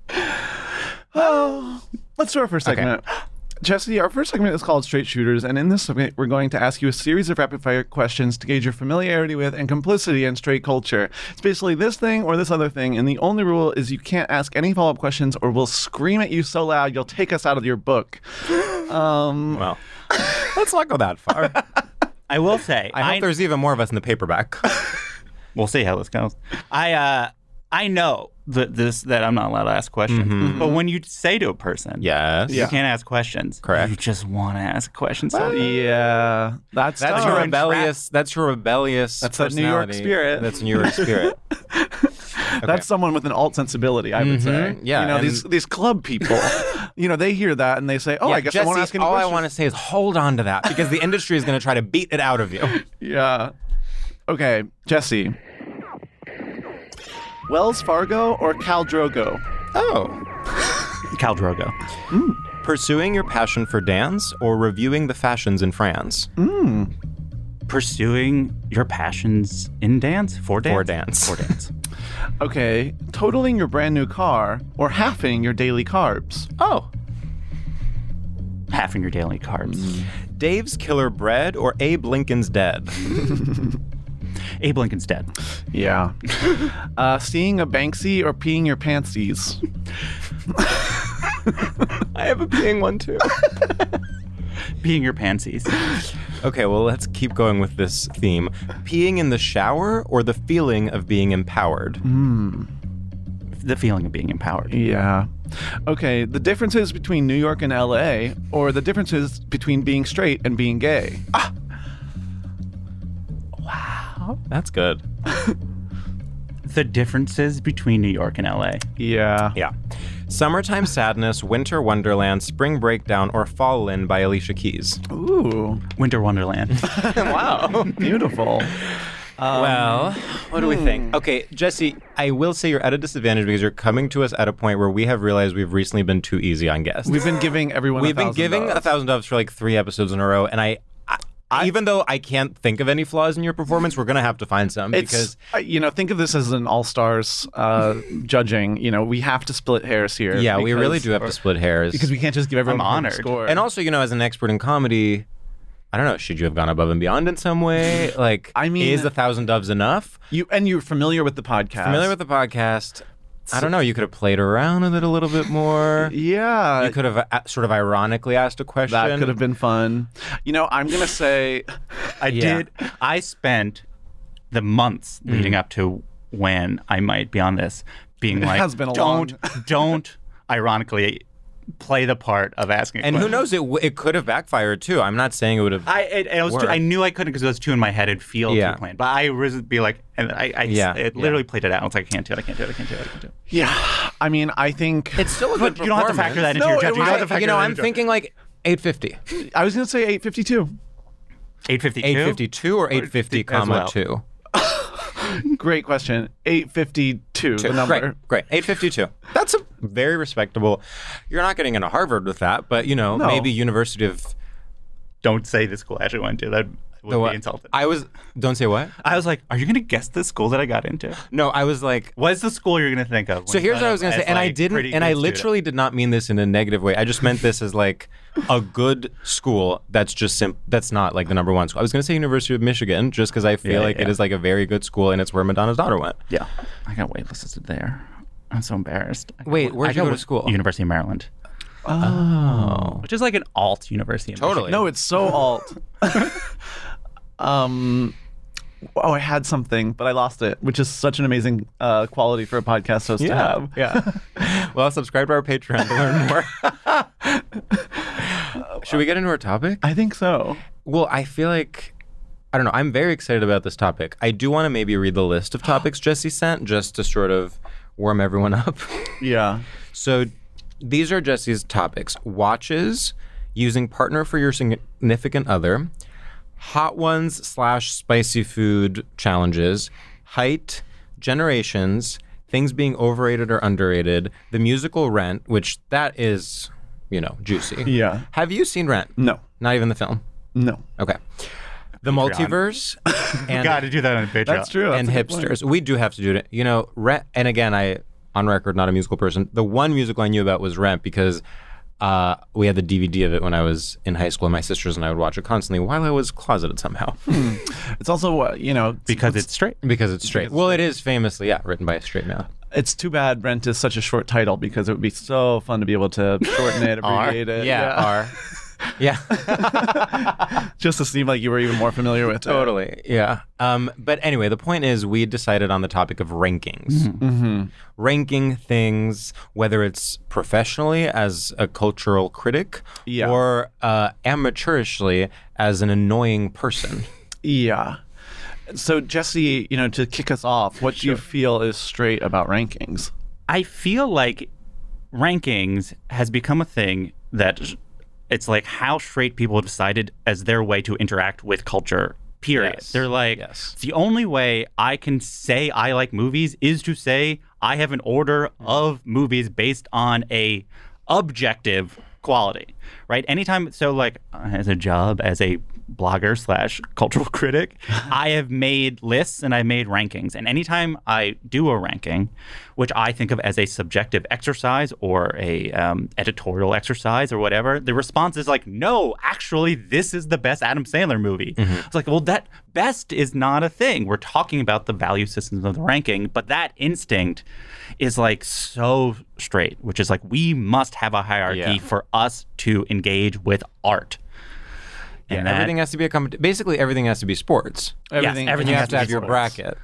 Oh, let's do our first segment. Okay. Jesse, our first segment is called Straight Shooters, and in this segment, we're going to ask you a series of rapid-fire questions to gauge your familiarity with and complicity in straight culture. It's basically this thing or this other thing, and the only rule is you can't ask any follow-up questions or we'll scream at you so loud you'll take us out of your book. Well, let's not go that far. I will say, I hope there's even more of us in the paperback. We'll see how this goes. I know that I'm not allowed to ask questions, but when you say to a person, yes, you can't ask questions. Correct. You just want to ask questions. Yeah, that's your rebellious. That's your rebellious. That's that New York spirit. That's New York spirit. Okay. That's someone with an alt sensibility, I would say. Yeah, these club people, they hear that and they say, "Oh, I guess Jesse, I won't ask any all questions." I want to say is hold on to that because the industry is going to try to beat it out of you. Yeah. Okay, Jesse. Wells Fargo or Khal Drogo? Oh. Khal Drogo. Pursuing your passion for dance or reviewing the fashions in France? Pursuing your passions in dance? For dance? For dance. Okay. Totaling your brand new car or halving your daily carbs? Oh. Halving your daily carbs. Dave's Killer Bread or Abe Lincoln's Dead? Abe Lincoln's Dead. Yeah. Seeing a Banksy or peeing your pantsies? I have a peeing one too. Peeing your pantsies. Okay, well, let's keep going with this theme. Peeing in the shower or the feeling of being empowered? The feeling of being empowered. Yeah. Okay, the differences between New York and LA or the differences between being straight and being gay? Wow. That's good. The differences between New York and LA. Yeah. Yeah. Summertime Sadness, Winter Wonderland, Spring Breakdown, or Fallin' by Alicia Keys? Ooh. Winter Wonderland. Wow. Beautiful. Well, what do we think? Okay, Jesse, I will say you're at a disadvantage because you're coming to us at a point where we have realized we've recently been too easy on guests. We've been giving everyone We've been giving 1,000 doves for like 3 episodes in a row, and I even though I can't think of any flaws in your performance, we're going to have to find some because... think of this as an all-stars judging. We have to split hairs here. Yeah, we really do have to split hairs. Because we can't just give everyone honored. a score. And also, as an expert in comedy... I don't know. Should you have gone above and beyond in some way? Like, is 1,000 doves enough? You're familiar with the podcast. I don't know. You could have played around with it a little bit more. Yeah. You could have sort of ironically asked a question. That could have been fun. I'm going to say... I spent the months leading up to when I might be on this being like, has been don't ironically... play the part of asking a question. Who knows, it could have backfired too. I'm not saying it would have I knew I couldn't because it was too in my head. It'd feel too plain. But I would be like, and it literally played it out. I was like, I can't do it. Yeah. I think... It's still a good performance. You don't have to factor that into your judging. I'm thinking like 850. I was going to say 852. 852? 852 or 850, comma 2? Great question. 852, the number. Great. 852. That's a very respectable. You're not getting into Harvard with that, but maybe University of... Don't say the school I actually went to. That would be insulted. Don't say what? I was like, are you going to guess the school that I got into? No, I was like... What's the school you're going to think of? So here's what I was going to say, and I didn't, and I literally did not mean this in a negative way. I just meant this as like a good school that's just that's not like the number one school. I was going to say University of Michigan just because I feel like it is like a very good school and it's where Madonna's daughter went. Yeah. I got waitlisted there. I'm so embarrassed. Wait, where'd you go to school? University of Maryland. Oh. Which is like an alt university. Totally. No, it's so alt. I had something, but I lost it, which is such an amazing quality for a podcast host to have. Yeah. Well, subscribe to our Patreon to learn more. Should we get into our topic? I think so. Well, I feel like, I don't know, I'm very excited about this topic. I do want to maybe read the list of topics Jesse sent just to sort of warm everyone up. Yeah. So these are Jesse's topics. Watches, using partner for your significant other, hot ones / spicy food challenges, height, generations, things being overrated or underrated, the musical Rent, which that is juicy. Yeah. Have you seen Rent? No. Not even the film? No. Okay. The multiverse. You got to do that on Patreon. That's true. And hipsters. We do have to do it. Rent, and again, on record, not a musical person. The one musical I knew about was Rent because we had the DVD of it when I was in high school, and my sisters and I would watch it constantly while I was closeted somehow. It's also, because it's straight. Because it's straight. Well, it is famously, written by a straight male. It's too bad Rent is such a short title because it would be so fun to be able to shorten it, abbreviate it. R. Yeah. Just to seem like you were even more familiar with it. Totally. Yeah. But anyway, the point is we decided on the topic of rankings. Mm-hmm. Ranking things, whether it's professionally as a cultural critic or amateurishly as an annoying person. Yeah. So, Jesse, to kick us off, what do you feel is straight about rankings? I feel like rankings has become a thing that it's like how straight people have decided as their way to interact with culture, period. Yes. They're like, the only way I can say I like movies is to say I have an order of movies based on a objective quality, right? Anytime, so like as a job, as a blogger / cultural critic, I have made lists and I've made rankings. And anytime I do a ranking, which I think of as a subjective exercise or a editorial exercise or whatever, the response is like, no, actually, this is the best Adam Sandler movie. It's like, well, that best is not a thing. We're talking about the value systems of the ranking, but that instinct is like so straight, which is like, we must have a hierarchy for us to engage with art. And everything has to be basically everything has to be sports. Everything you have to have your bracket.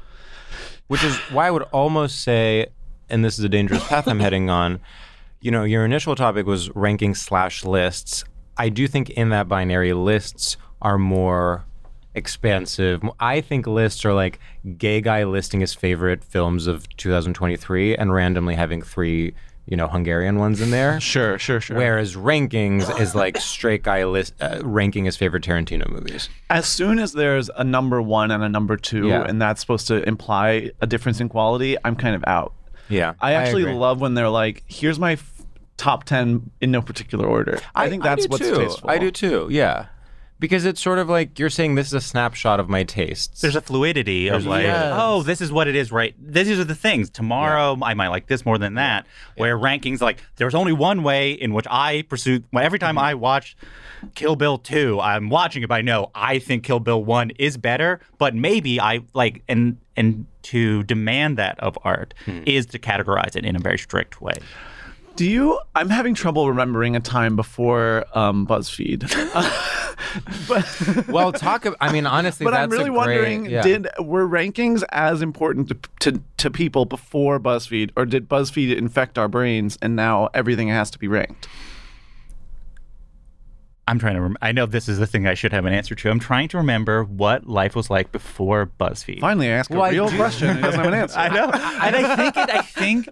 Which is why I would almost say, and this is a dangerous path I'm heading on, your initial topic was ranking / lists. I do think in that binary, lists are more expansive. I think lists are like gay guy listing his favorite films of 2023 and randomly having 3 Hungarian ones in there. Sure. Whereas rankings is like straight guy ranking his favorite Tarantino movies. As soon as there's a number 1 and a number 2, and that's supposed to imply a difference in quality, I'm kind of out. Yeah. I actually love when they're like, here's my top 10 in no particular order. I think that's what's tasteful. I do too, yeah. Because it's sort of like you're saying this is a snapshot of my tastes. There's a fluidity of like, oh, this is what it is, right? These are the things. Tomorrow, I might like this more than that. Where rankings, like, there's only one way in which I pursue. Every time I watch Kill Bill 2, I'm watching it, but I know I think Kill Bill 1 is better. But maybe I like, and to demand that of art is to categorize it in a very strict way. I'm having trouble remembering a time before BuzzFeed. Well, honestly, but that's I'm really wondering, were rankings as important to people before BuzzFeed, or did BuzzFeed infect our brains and now everything has to be ranked? I'm trying to remember. I know this is the thing I should have an answer to. I'm trying to remember what life was like before BuzzFeed. Finally, I asked a real question and he doesn't have an answer. I know. And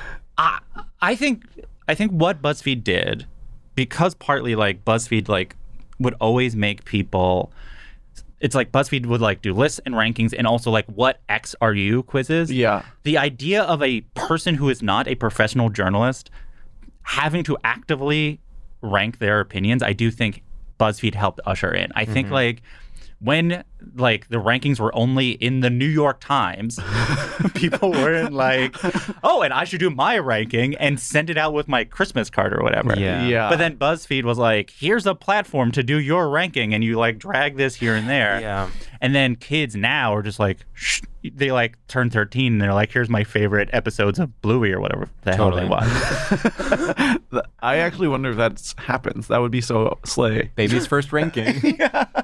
I think what BuzzFeed did, because partly like BuzzFeed like would always make people, it's like BuzzFeed would like do lists and rankings and also like what X are you quizzes. Yeah. The idea of a person who is not a professional journalist having to actively rank their opinions, I do think BuzzFeed helped usher in. I think like when like the rankings were only in the New York Times, people weren't like, oh, and I should do my ranking and send it out with my Christmas card or whatever. Yeah. But then BuzzFeed was like, here's a platform to do your ranking, and you like drag this here and there. Yeah. And then kids now are just like, they like turn 13 and they're like, here's my favorite episodes of Bluey or whatever the hell they watch. I actually wonder if that happens. That would be so slay. Baby's first ranking.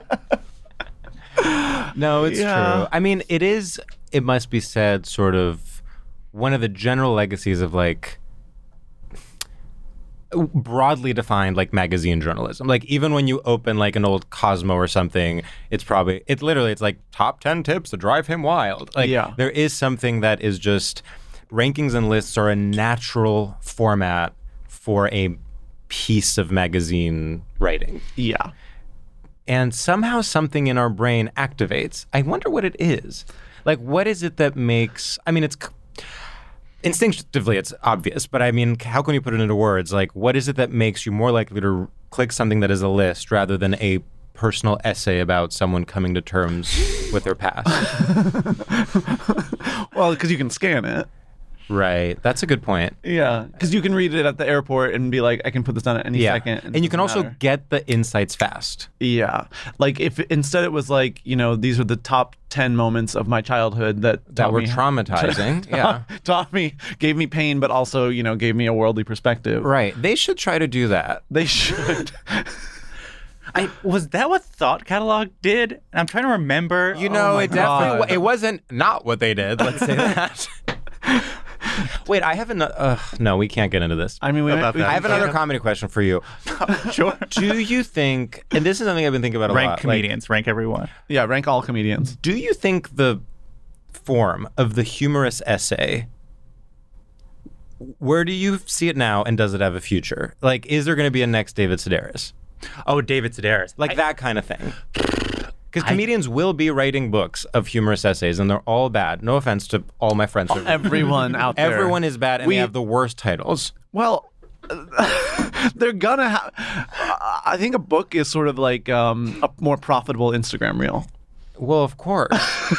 No, it's true. I mean, it must be said, sort of one of the general legacies of like broadly defined like magazine journalism. Like even when you open like an old Cosmo or something, it's like top 10 tips to drive him wild. Like there is something that is just rankings and lists are a natural format for a piece of magazine writing. Yeah. And somehow something in our brain activates. I wonder what it is. Like, what is it that makes... I mean, instinctively it's obvious, but I mean, how can you put it into words? Like, what is it that makes you more likely to click something that is a list rather than a personal essay about someone coming to terms with their past? Well, because you can scan it. Right. That's a good point. Yeah, because you can read it at the airport and be like, I can put this on at any second. And you can also get the insights fast. Yeah. Like if instead it was like, these are the top 10 moments of my childhood that were traumatizing. Gave me pain, but also, gave me a worldly perspective. Right. They should try to do that. They should. Was that what Thought Catalog did? I'm trying to remember. It wasn't not what they did. Let's say that. Wait, I have another. No, we can't get into this. I mean, I have another comedy question for you. Sure. Do you think, and this is something I've been thinking about a lot. Rank comedians, rank everyone. Yeah, rank all comedians. Do you think the form of the humorous essay, where do you see it now, and does it have a future? Like, is there going to be a next David Sedaris? Oh, David Sedaris. Like that kind of thing. Because comedians will be writing books of humorous essays, and they're all bad. No offense to all my friends. Everyone out there. Everyone is bad, and they have the worst titles. Well, they're gonna have... I think a book is sort of like a more profitable Instagram reel. Well, of course.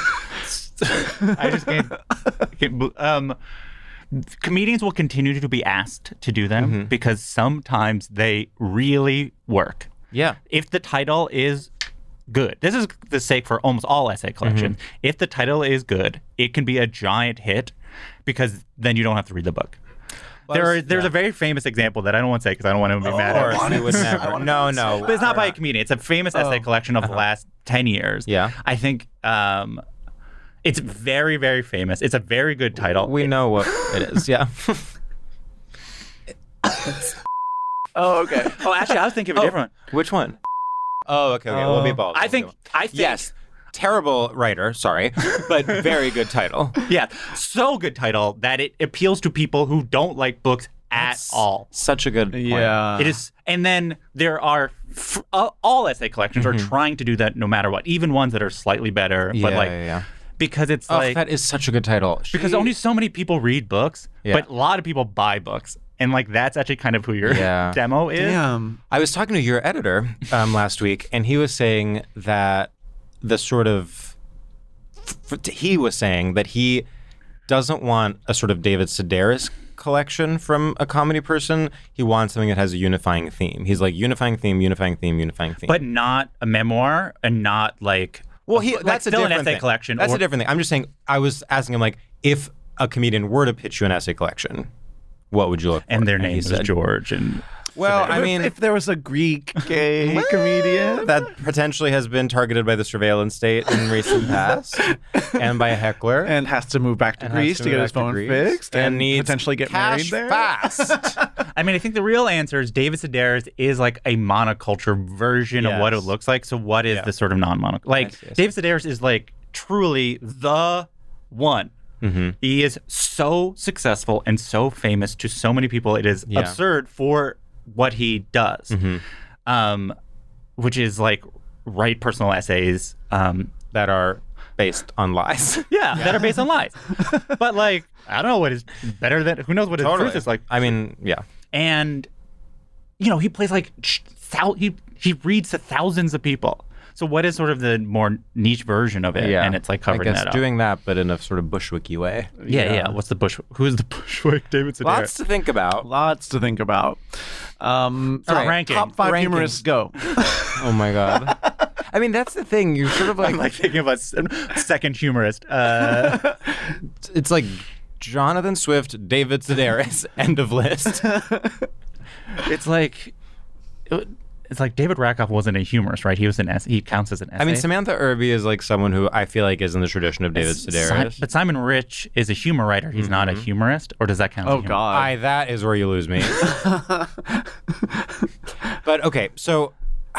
I just can't... comedians will continue to be asked to do them because sometimes they really work. Yeah. If the title is good, this is the sake for almost all essay collections. If the title is good, it can be a giant hit because then you don't have to read the book. There's a very famous example that I don't want to say because I don't want to be mad at it. You would never. No. But it's not by a comedian. It's a famous essay collection of the last 10 years. Yeah. I think it's very, very famous. It's a very good title. We know what it is, yeah. Oh, okay. Oh, actually, I was thinking of a different one. Which one? Oh, okay. We'll be bald. I think yes. Terrible writer, sorry, but very good title. Yeah, so good title that it appeals to people who don't like books at all. Such a good point. Yeah. It is, and then there are all essay collections are trying to do that no matter what, even ones that are slightly better. But because it's that is such a good title. Because only so many people read books, but a lot of people buy books. And that's actually kind of who your demo is. Damn. I was talking to your editor last week, and he was saying that the sort of he was saying that he doesn't want a sort of David Sedaris collection from a comedy person. He wants something that has a unifying theme. He's like unifying theme. But not a memoir and not like that's still a an different essay thing. collection. That's a different thing. I'm just saying. I was asking him if a comedian were to pitch you an essay collection, what would you look for? And their name is George. And if there was a Greek gay comedian that potentially has been targeted by the surveillance state in recent past and by a heckler and has to move back to Greece to get his phone fixed and needs potentially get married there fast. I mean, I think the real answer is David Sedaris is like a monoculture version of what it looks like. So what is the sort of non-monoculture? Like David Sedaris is like truly the one. He is so successful and so famous to so many people. It is absurd for what he does, which is like write personal essays that are based on lies. That are based on lies. But I don't know what is better than, who knows what his truth is like. I mean, And, he plays he reads to thousands of people. So what is sort of the more niche version of it? And it's covering that up. Doing that, but in a sort of Bushwicky way. Yeah. What's the Who's the Bushwick? David Sedaris. Lots to think about. Ranking. Top 5 humorists, go. Oh my God. I mean, that's the thing. You're sort of I'm thinking of a second humorist. It's like Jonathan Swift, David Sedaris, end of list. It's like David Rakoff wasn't a humorist, right? He counts as an essay. I mean, Samantha Irby is like someone who I feel like is in the tradition of David Sedaris. But Simon Rich is a humor writer. He's not a humorist, or does that count? Oh God, that is where you lose me. But okay, so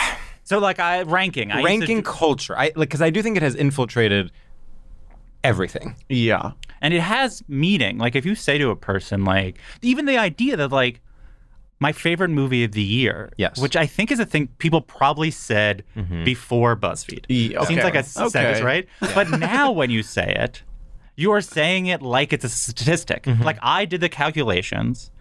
ranking culture. Because I do think it has infiltrated everything. Yeah, and it has meaning. Like if you say to a person, even the idea that my favorite movie of the year, which I think is a thing people probably said before BuzzFeed. Seems like a sentence, right? Yeah. But now when you say it, you are saying it like it's a statistic. Like I did the calculations.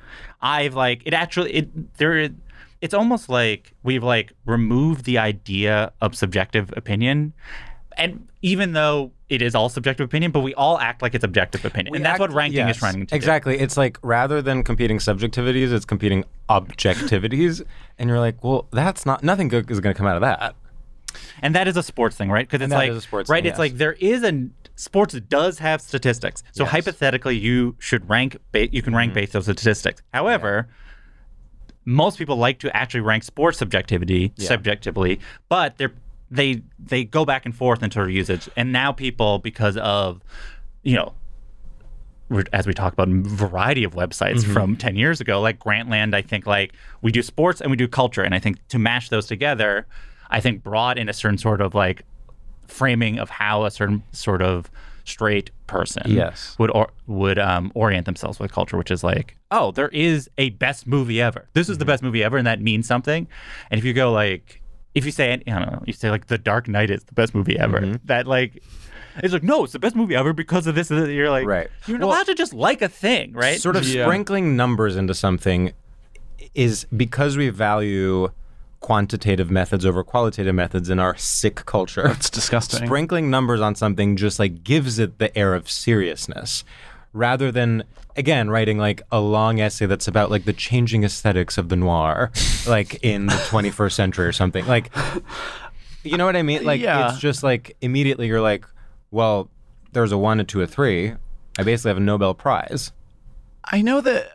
It's almost like we've like removed the idea of subjective opinion. And even though it is all subjective opinion, but we all act like it's objective opinion. And that's what ranking is trying to do. Exactly. It's like rather than competing subjectivities, it's competing objectivities. And you're like, well, nothing good is going to come out of that. And that is a sports thing, right? Because it's like, right? It's like sports does have statistics. So hypothetically, you should rank. You can rank based on statistics. However, most people like to actually rank sports subjectively, but they go back and forth in terms of usage. And now people, because of as we talk about a variety of websites from 10 years ago, like Grantland, I think like we do sports and we do culture, and I think to mash those together, I think brought in a certain sort of like framing of how a certain sort of straight person would orient themselves with culture, which is like, oh, there is a best movie ever. This is the best movie ever, and that means something. And if you go like, if you say, I don't know, you say like The Dark Knight is the best movie ever, that like, it's like, no, it's the best movie ever because of this. You're like, you're not allowed to just like a thing, right? Sort of sprinkling numbers into something is because we value quantitative methods over qualitative methods in our sick culture. It's disgusting. Sprinkling numbers on something just like gives it the air of seriousness, rather than, again, writing like a long essay that's about like the changing aesthetics of the noir, like in the 21st century or something. Like, you know what I mean? Like, it's just like immediately you're like, well, there's a 1, a 2, a 3. I basically have a Nobel Prize. I know that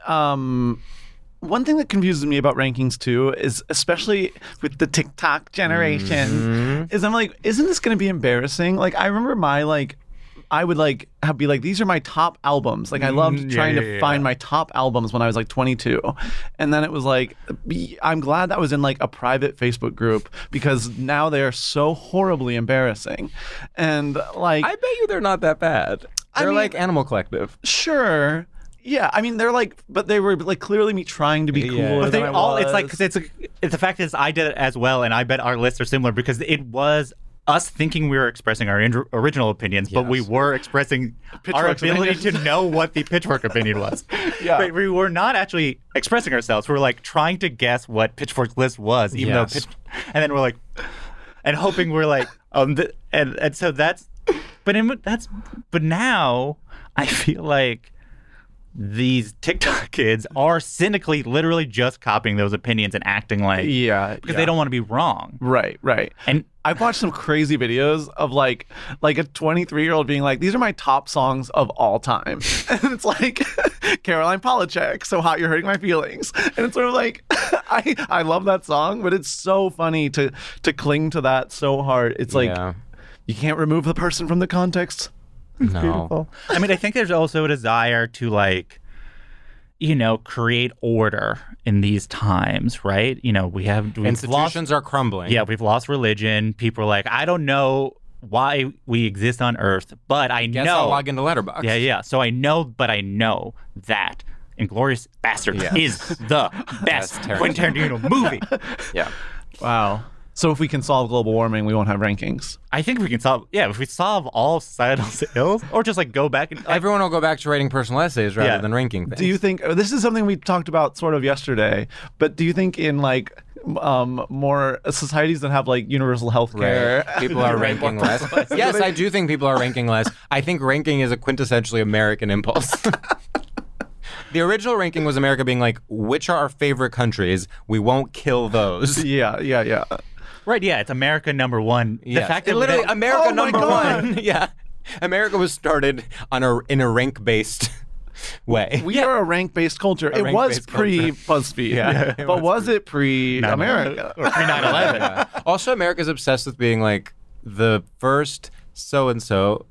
one thing that confuses me about rankings too is, especially with the TikTok generation, is I'm like, isn't this going to be embarrassing? Like, I remember I would like be like, these are my top albums. Like I loved trying to find my top albums when I was like 22. And then it was like, I'm glad that was in like a private Facebook group, because now they are so horribly embarrassing. And like, I bet you they're not that bad. They're like Animal Collective. Sure. Yeah, I mean, they're like, but they were like clearly me trying to be cooler but than I was. It's like, because the fact is, I did it as well, and I bet our lists are similar because it was us thinking we were expressing our original opinions, but we were expressing our ability to know what the Pitchfork opinion was. But we were not actually expressing ourselves. We were like trying to guess what Pitchfork's list was, even though, and then we're like, and hoping we're like, and so that's, but now I feel like these TikTok kids are cynically, literally just copying those opinions and acting like, because they don't want to be wrong. Right. And I've watched some crazy videos of like a 23-year-old being like, these are my top songs of all time. And it's like, Caroline Polachek, So Hot You're Hurting My Feelings. And it's sort of like, I love that song, but it's so funny to cling to that so hard. It's like, you can't remove the person from the context. It's beautiful. I mean, I think there's also a desire to like, create order in these times, right? We've institutions are crumbling. Yeah, we've lost religion. People are like, I don't know why we exist on Earth, but I know. I'll log into Letterboxd. Yeah. So I know that Inglourious Basterds is the best Quentin Tarantino movie. Yeah. Wow. So if we can solve global warming, we won't have rankings. I think we can solve, if we solve all societal ills, or just like go back and... Everyone will go back to writing personal essays rather than ranking things. Do you think, this is something we talked about sort of yesterday, but do you think in like more societies that have like universal health care, people are ranking less? Yes, I do think people are ranking less. I think ranking is a quintessentially American impulse. The original ranking was America being like, which are our favorite countries? We won't kill those. Yeah. Right, it's America number one. The fact that literally America number one. Yeah. America was started in a rank-based way. We are a rank-based culture. It was pre-BuzzFeed. But was it pre-America? Or pre-9/11? Also, America's obsessed with being like the first so-and-so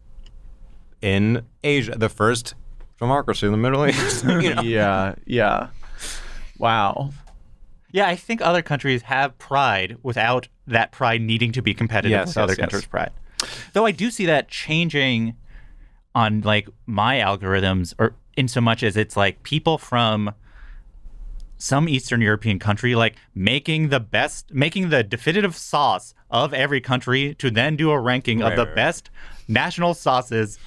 in Asia. The first democracy in the Middle East. Yeah. Wow. Yeah, I think other countries have pride without that pride needing to be competitive with other countries' pride. Though I do see that changing on like my algorithms, or in so much as it's like people from some Eastern European country like making the definitive sauce of every country to then do a ranking of the best national sauces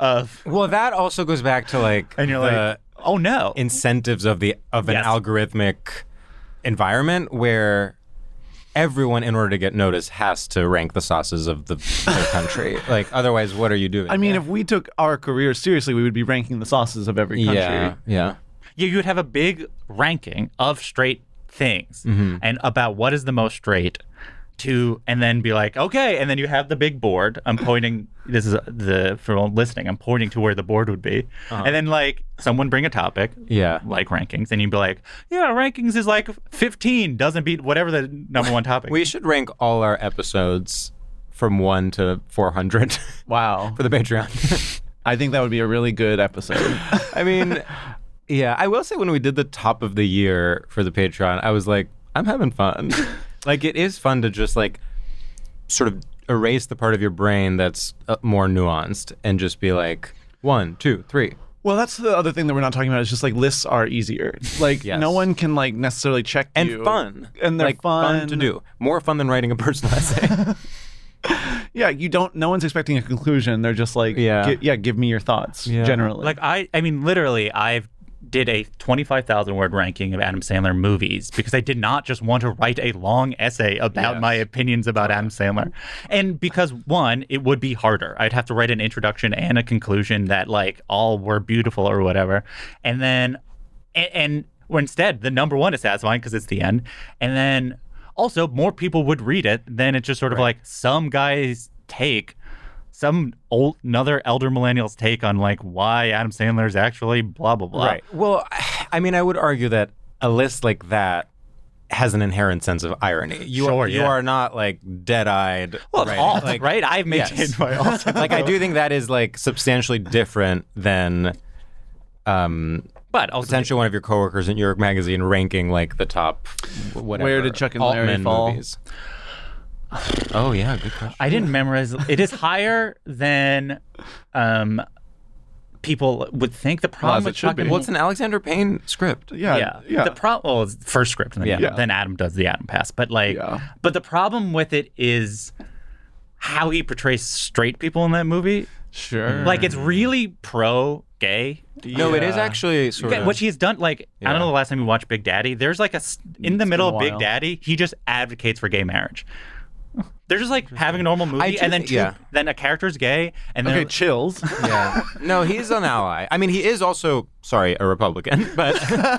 of. Well, that also goes back to like, and you're like, oh no, incentives of an algorithmic environment where everyone, in order to get noticed, has to rank the sauces of their country. Like, otherwise, what are you doing? I mean, if we took our careers seriously, we would be ranking the sauces of every country. Yeah. You would have a big ranking of straight things and about what is the most straight and then be like, okay, and then you have the big board. I'm pointing, this is for listening, I'm pointing to where the board would be. And then like someone bring a topic, like rankings, and you'd be like, yeah, rankings is like 15, doesn't beat whatever the number one topic. We should rank all our episodes from 1 to 400. Wow. For the Patreon. I think that would be a really good episode. I mean, yeah, I will say when we did the top of the year for the Patreon, I was like, I'm having fun. Like, it is fun to just, like, sort of erase the part of your brain that's more nuanced and just be like, 1, 2, 3. Well, that's the other thing that we're not talking about. Is just, like, lists are easier. Like, no one can, like, necessarily check and you. Fun. And they're like, fun to do. More fun than writing a personal essay. Yeah, no one's expecting a conclusion. They're just like, give me your thoughts, generally. Like, I mean, literally, I've did a 25,000 word ranking of Adam Sandler movies because I did not just want to write a long essay about my opinions about Adam Sandler. And because, one, it would be harder. I'd have to write an introduction and a conclusion that, like, all were beautiful or whatever. And then, and instead, the number one is satisfying because it's the end. And then also, more people would read it. Then it's just sort of like some guy's take, another elder millennial's take on like why Adam Sandler is actually blah blah blah. Right. Well, I mean, I would argue that a list like that has an inherent sense of irony. You are not like dead-eyed. Well, it's alt, like, right? I've maintained my alt. Like, I do think that is like substantially different than, but also potentially one of your coworkers in your magazine ranking like the top whatever. Where did Chuck and Larry fall? Movies. Oh yeah, good question. I didn't memorize. It is higher than people would think. The problem with Chuck, it's an Alexander Payne script. Yeah. The problem, it's the first script, and then Adam does the Adam Pass. But but the problem with it is how he portrays straight people in that movie. Sure. Like, it's really pro-gay. No, it is actually sort of. What he's done, like, I don't know the last time you watched Big Daddy. There's like in the middle of Big Daddy, he just advocates for gay marriage. They're just like having a normal movie, and then then a character's gay, and then chills. Yeah, no, he's an ally. I mean, he is also a Republican, but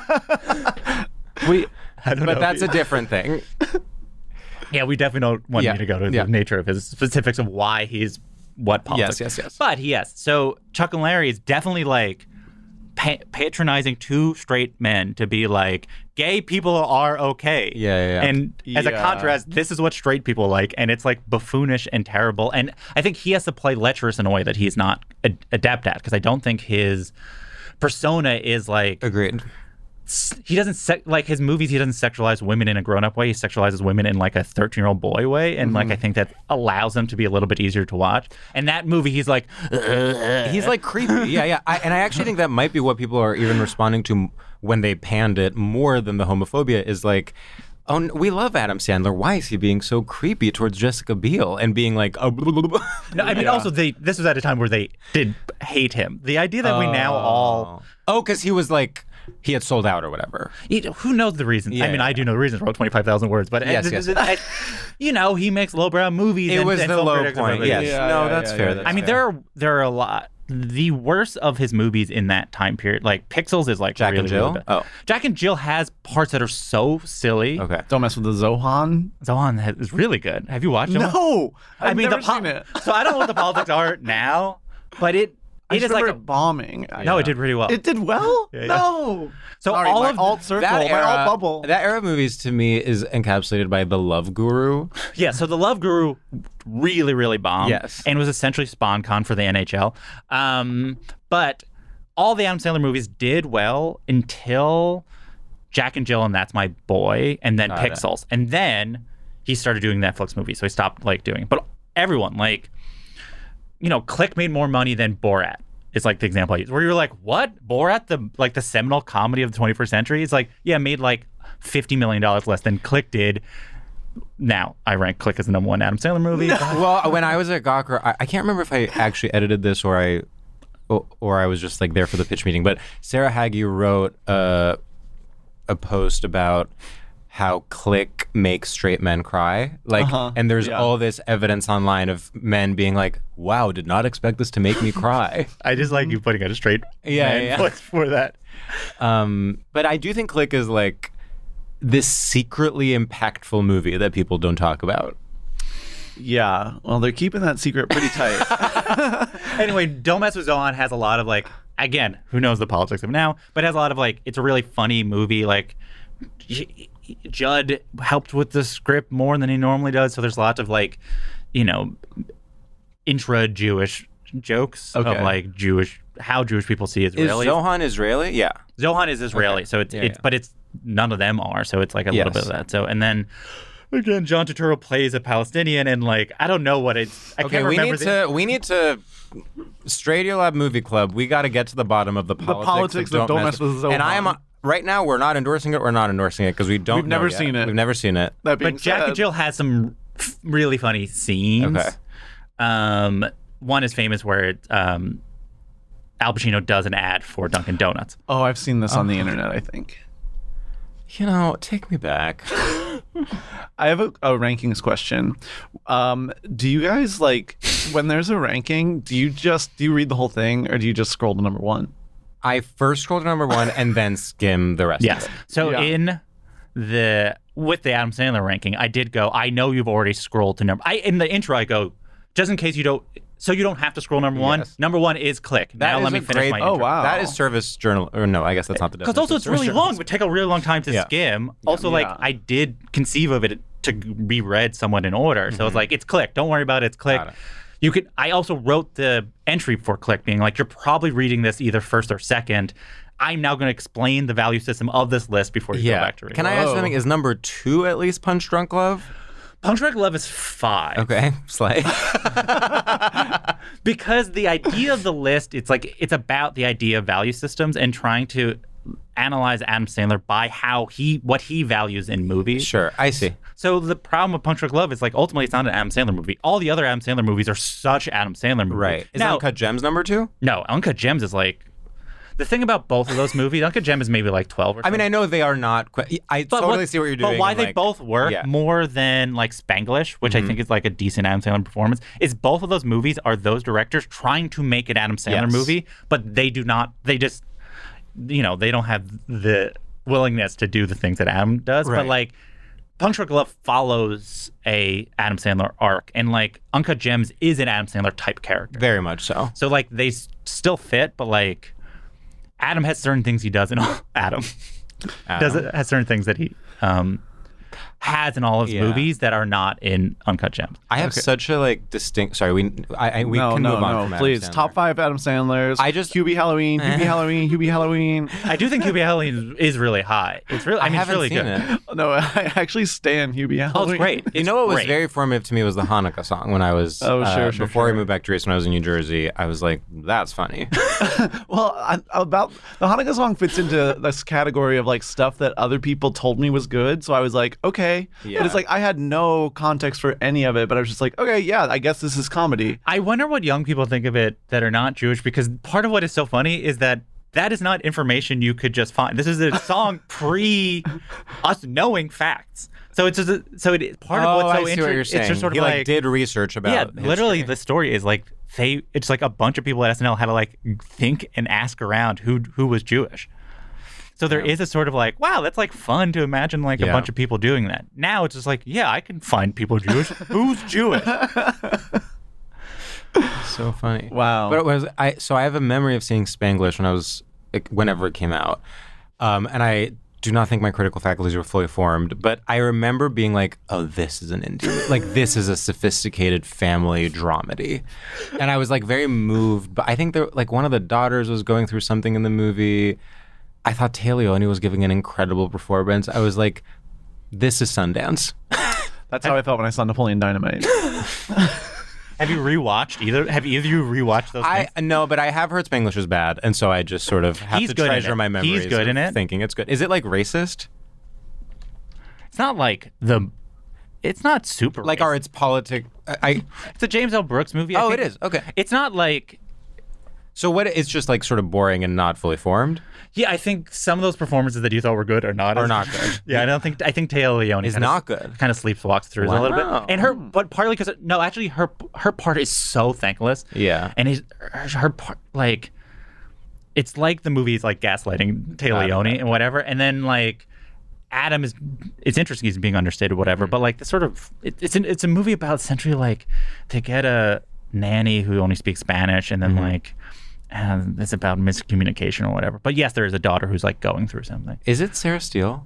that's a different thing. Yeah, we definitely don't want you to go to the nature of his specifics of why he's what politics. Yes. But so Chuck and Larry is definitely like patronizing two straight men to be like, gay people are okay. Yeah. And as a contrast, this is what straight people like, and it's like buffoonish and terrible. And I think he has to play lecherous in a way that he's not adept at, because I don't think his persona is like... Agreed. He doesn't like his movies. He doesn't sexualize women in a grown-up way. He sexualizes women in like a 13-year-old boy way, and like I think that allows them to be a little bit easier to watch. And that movie, he's like creepy. Yeah. And I actually think that might be what people are even responding to when they panned it more than the homophobia. Is like, oh, we love Adam Sandler. Why is he being so creepy towards Jessica Biel and being like, oh, blah, blah, blah. No, I mean, also this was at a time where they did hate him. The idea that we now all because he was like. He had sold out or whatever. Who knows the reasons? I mean, I do know the reasons. Wrote 25,000 words, but he makes lowbrow movies. It was the low point. Yes. That's fair. That's fair. There are a lot. The worst of his movies in that time period, like Pixels, is like Jack really, and Jill. Really Jack and Jill has parts that are so silly. Okay. Don't mess with the Zohan. Zohan is really good. Have you watched it? No, I've never seen it. So I don't know what the politics are now, but it is like a bombing. No, it did really well. It did well? Yeah. No. So sorry, all my of alt circle, that era, my alt bubble. That era of movies to me is encapsulated by The Love Guru. Yeah, so The Love Guru really, really bombed. Yes. And was essentially SpawnCon for the NHL. But all the Adam Sandler movies did well until Jack and Jill and That's My Boy, and then Pixels. And then he started doing Netflix movies, so he stopped like doing it. But everyone, like, Click made more money than Borat. It's like the example I use, where you're like, what? Borat, the seminal comedy of the 21st century? It's like, made like $50 million less than Click did. Now, I rank Click as the number one Adam Sandler movie. Well, when I was at Gawker, I can't remember if I actually edited this or I or I was just like there for the pitch meeting. But Sarah Hagi wrote a post about how Click makes straight men cry. Like, and there's all this evidence online of men being like, wow, did not expect this to make me cry. I just like you putting out a straight voice for that. But I do think Click is like this secretly impactful movie that people don't talk about. Yeah, well, they're keeping that secret pretty tight. Anyway, Don't Mess with Zohan has a lot of like, again, who knows the politics of it now, but it has a lot of like, it's a really funny movie. Like, Judd helped with the script more than he normally does, so there's lots of like, you know, intra-Jewish jokes of like how Jewish people see Israelis. Is Zohan Israeli? Yeah, Zohan is Israeli, so it's but it's none of them are, so it's like a little bit of that. So and then again, John Turturro plays a Palestinian, and like I don't know what it's. I can't remember. We need to Stradiolab Movie Club. We got to get to the bottom of the politics of Don't Mess with Zohan. And I am. Right now, we're not endorsing it. We're not endorsing it because we don't. We've never seen it. We've never seen it. But Jack and Jill has some really funny scenes. Okay. One is famous where Al Pacino does an ad for Dunkin' Donuts. Oh, I've seen this on the internet, I think. You know, take me back. I have a rankings question. Do you guys like when there's a ranking? Do you read the whole thing or do you just scroll to number one? I first scroll to number one and then skim the rest of it. So with the Adam Sandler ranking, I did go, I know you've already scrolled to number. In the intro, I go, just in case you don't, so you don't have to scroll number one. Number one is Click. Now let me finish my intro. Oh, wow. That is service journal. Or no, I guess that's not the definition. Because also it's really long. It would take a really long time to skim. Also, like, I did conceive of it to be read somewhat in order. So it's like, it's Click. Don't worry about it. It's Click. I also wrote the entry for Click being like, you're probably reading this either first or second. I'm now going to explain the value system of this list before you go back to reading. Can I ask something? Is number 2 at least Punch Drunk Love? Punch Drunk Love is 5. Okay, slay. Because the idea of the list, it's about the idea of value systems and trying to analyze Adam Sandler by what he values in movies. Sure, I see. So the problem with Punch Drunk Love is like ultimately it's not an Adam Sandler movie. All the other Adam Sandler movies are such Adam Sandler movies. Right. Is Uncut Gems number 2? No, Uncut Gems is like the thing about both of those movies. Uncut Gem is maybe like 12 or something. I mean, I know they are not. I totally see what you're doing. But why they both work more than like Spanglish, which I think is like a decent Adam Sandler performance, is both of those movies are those directors trying to make an Adam Sandler movie, but they do not. They just, you know, they don't have the willingness to do the things that Adam does. Right. But like Punch Drunk Love follows a Adam Sandler arc, and like Uncut Gems is an Adam Sandler type character. Very much so. So like they still fit, but like Adam has certain things he does in all. Adam has certain things that he has in all of his movies that are not in Uncut Gems. I have such a like distinct. Sorry, we can move on. From please. Adam Sandler. Top 5 Adam Sandlers. Hubie Halloween, Hubie Halloween, Hubie Halloween. I do think Hubie Halloween is really high. It's really. I mean, haven't it's really seen good. It. No, I actually stan Hubie Halloween. Oh, it's great. You know what was very formative to me was the Hanukkah song when I was before we moved back to Greece when I was in New Jersey. I was like, that's funny. Well, about the Hanukkah song fits into this category of like stuff that other people told me was good. So I was like, okay. Yeah. But it's like I had no context for any of it, but I was just like, okay, yeah, I guess this is comedy. I wonder what young people think of it that are not Jewish, because part of what is so funny is that is not information you could just find. This is a song pre us knowing facts. So it's just part of what's so interesting. It's just sort of he did research about literally the story is like it's like a bunch of people at SNL had to like think and ask around who was Jewish. So there is a sort of like, wow, that's like fun to imagine like a bunch of people doing that. Now it's just like, yeah, I can find people Jewish. Who's Jewish? So funny. Wow. But I have a memory of seeing Spanglish whenever it came out. And I do not think my critical faculties were fully formed, but I remember being like, oh, this is an indie. Like, this is a sophisticated family dramedy. And I was like very moved. But I think one of the daughters was going through something in the movie. I thought Taylor Leone was giving an incredible performance. I was like, this is Sundance. That's how I felt when I saw Napoleon Dynamite. Have you rewatched either? Have either of you rewatched those things? No, but I have heard Spanglish is bad, and so I just sort of have to treasure my memories. He's good in it. Thinking it's good. Is it like racist? It's not like it's not super like, racist. Are its politic? It's a James L. Brooks movie. It is. Okay. It's not like So what? It's just like sort of boring and not fully formed. Yeah, I think some of those performances that you thought were good are not good. Yeah, I think Téa Leoni is not good. Kind of sleepwalks through a little bit, and but partly because actually her part is so thankless. Yeah, and her part like it's like the movie's like gaslighting Téa Leoni and whatever, and then like Adam it's interesting he's being understated whatever, but like the sort of it's a movie about essentially like to get a nanny who only speaks Spanish, and then like. And it's about miscommunication or whatever. But yes, there is a daughter who's like going through something. Is it Sarah Steele?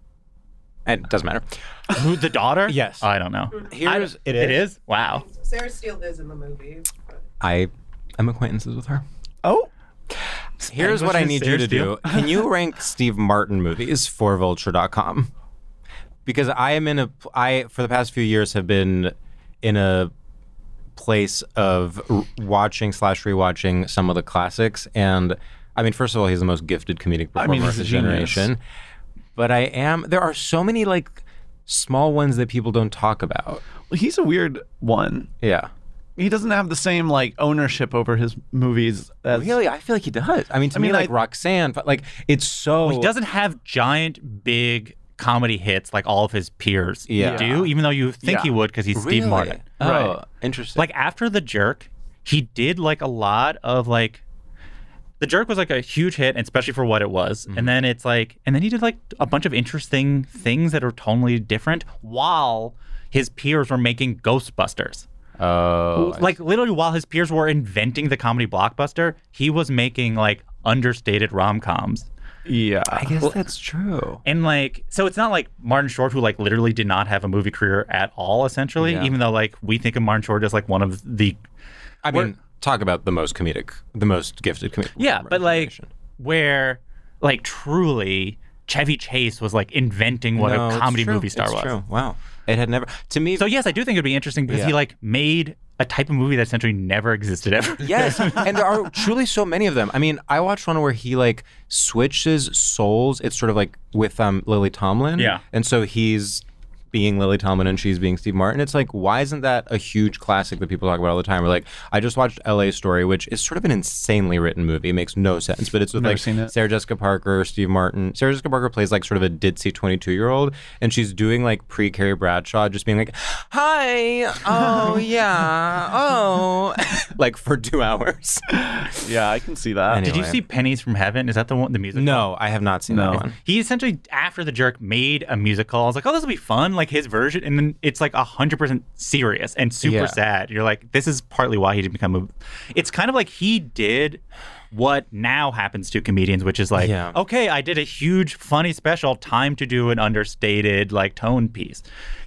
It doesn't matter. Who, the daughter? Yes. Oh, I don't know. It is? Wow. Sarah Steele is in the movie. But... I am acquaintances with her. Oh. Here's what I need you to do. Can you rank Steve Martin movies for Vulture.com? Because I for the past few years have been in a place of watching / rewatching some of the classics, and I mean, first of all, he's the most gifted comedic performer of his generation. But there are so many like small ones that people don't talk about. Well, he's a weird one. Yeah. He doesn't have the same like ownership over his movies as... Really? I feel like he does. I mean, like Roxanne, like it's so... Well, he doesn't have giant, big comedy hits like all of his peers do, even though you think he would because he's Steve Martin. Oh, right. Interesting. Like after The Jerk, he did like a lot of like... The Jerk was like a huge hit, and especially for what it was. Mm-hmm. And then it's like... And then he did like a bunch of interesting things that are totally different while his peers were making Ghostbusters. Oh. Like literally while his peers were inventing the comedy blockbuster, he was making like understated rom-coms. Yeah. I guess that's true. And like, so it's not like Martin Short, who like literally did not have a movie career at all, essentially, even though like we think of Martin Short as like one of the... I mean, talk about the most gifted comedic. Yeah, but like where like truly Chevy Chase was like inventing what a comedy movie star was. True. Wow. It had never, to me. So yes, I do think it'd be interesting because he like made a type of movie that essentially never existed ever. Yes, and there are truly so many of them. I mean, I watched one where he like switches souls. It's sort of like with Lily Tomlin. Yeah. And so he's being Lily Tomlin and she's being Steve Martin. It's like, why isn't that a huge classic that people talk about all the time? Or like, I just watched LA Story, which is sort of an insanely written movie. It makes no sense, but it's with like Sarah Jessica Parker, Steve Martin. Sarah Jessica Parker plays like sort of a ditzy 22-year-old, and she's doing like pre-Carrie Bradshaw, just being like, hi, oh yeah, oh, like for 2 hours. Yeah, I can see that. Anyway. Did you see Pennies from Heaven? Is that the one, the musical? No, I have not seen that one. He essentially, after The Jerk, made a musical. I was like, oh, this will be fun, like his version, and then it's like 100% serious and super sad. You're like, this is partly why he didn't become a... It's kind of like he did what now happens to comedians, which is like, okay, I did a huge funny special, time to do an understated like tone piece.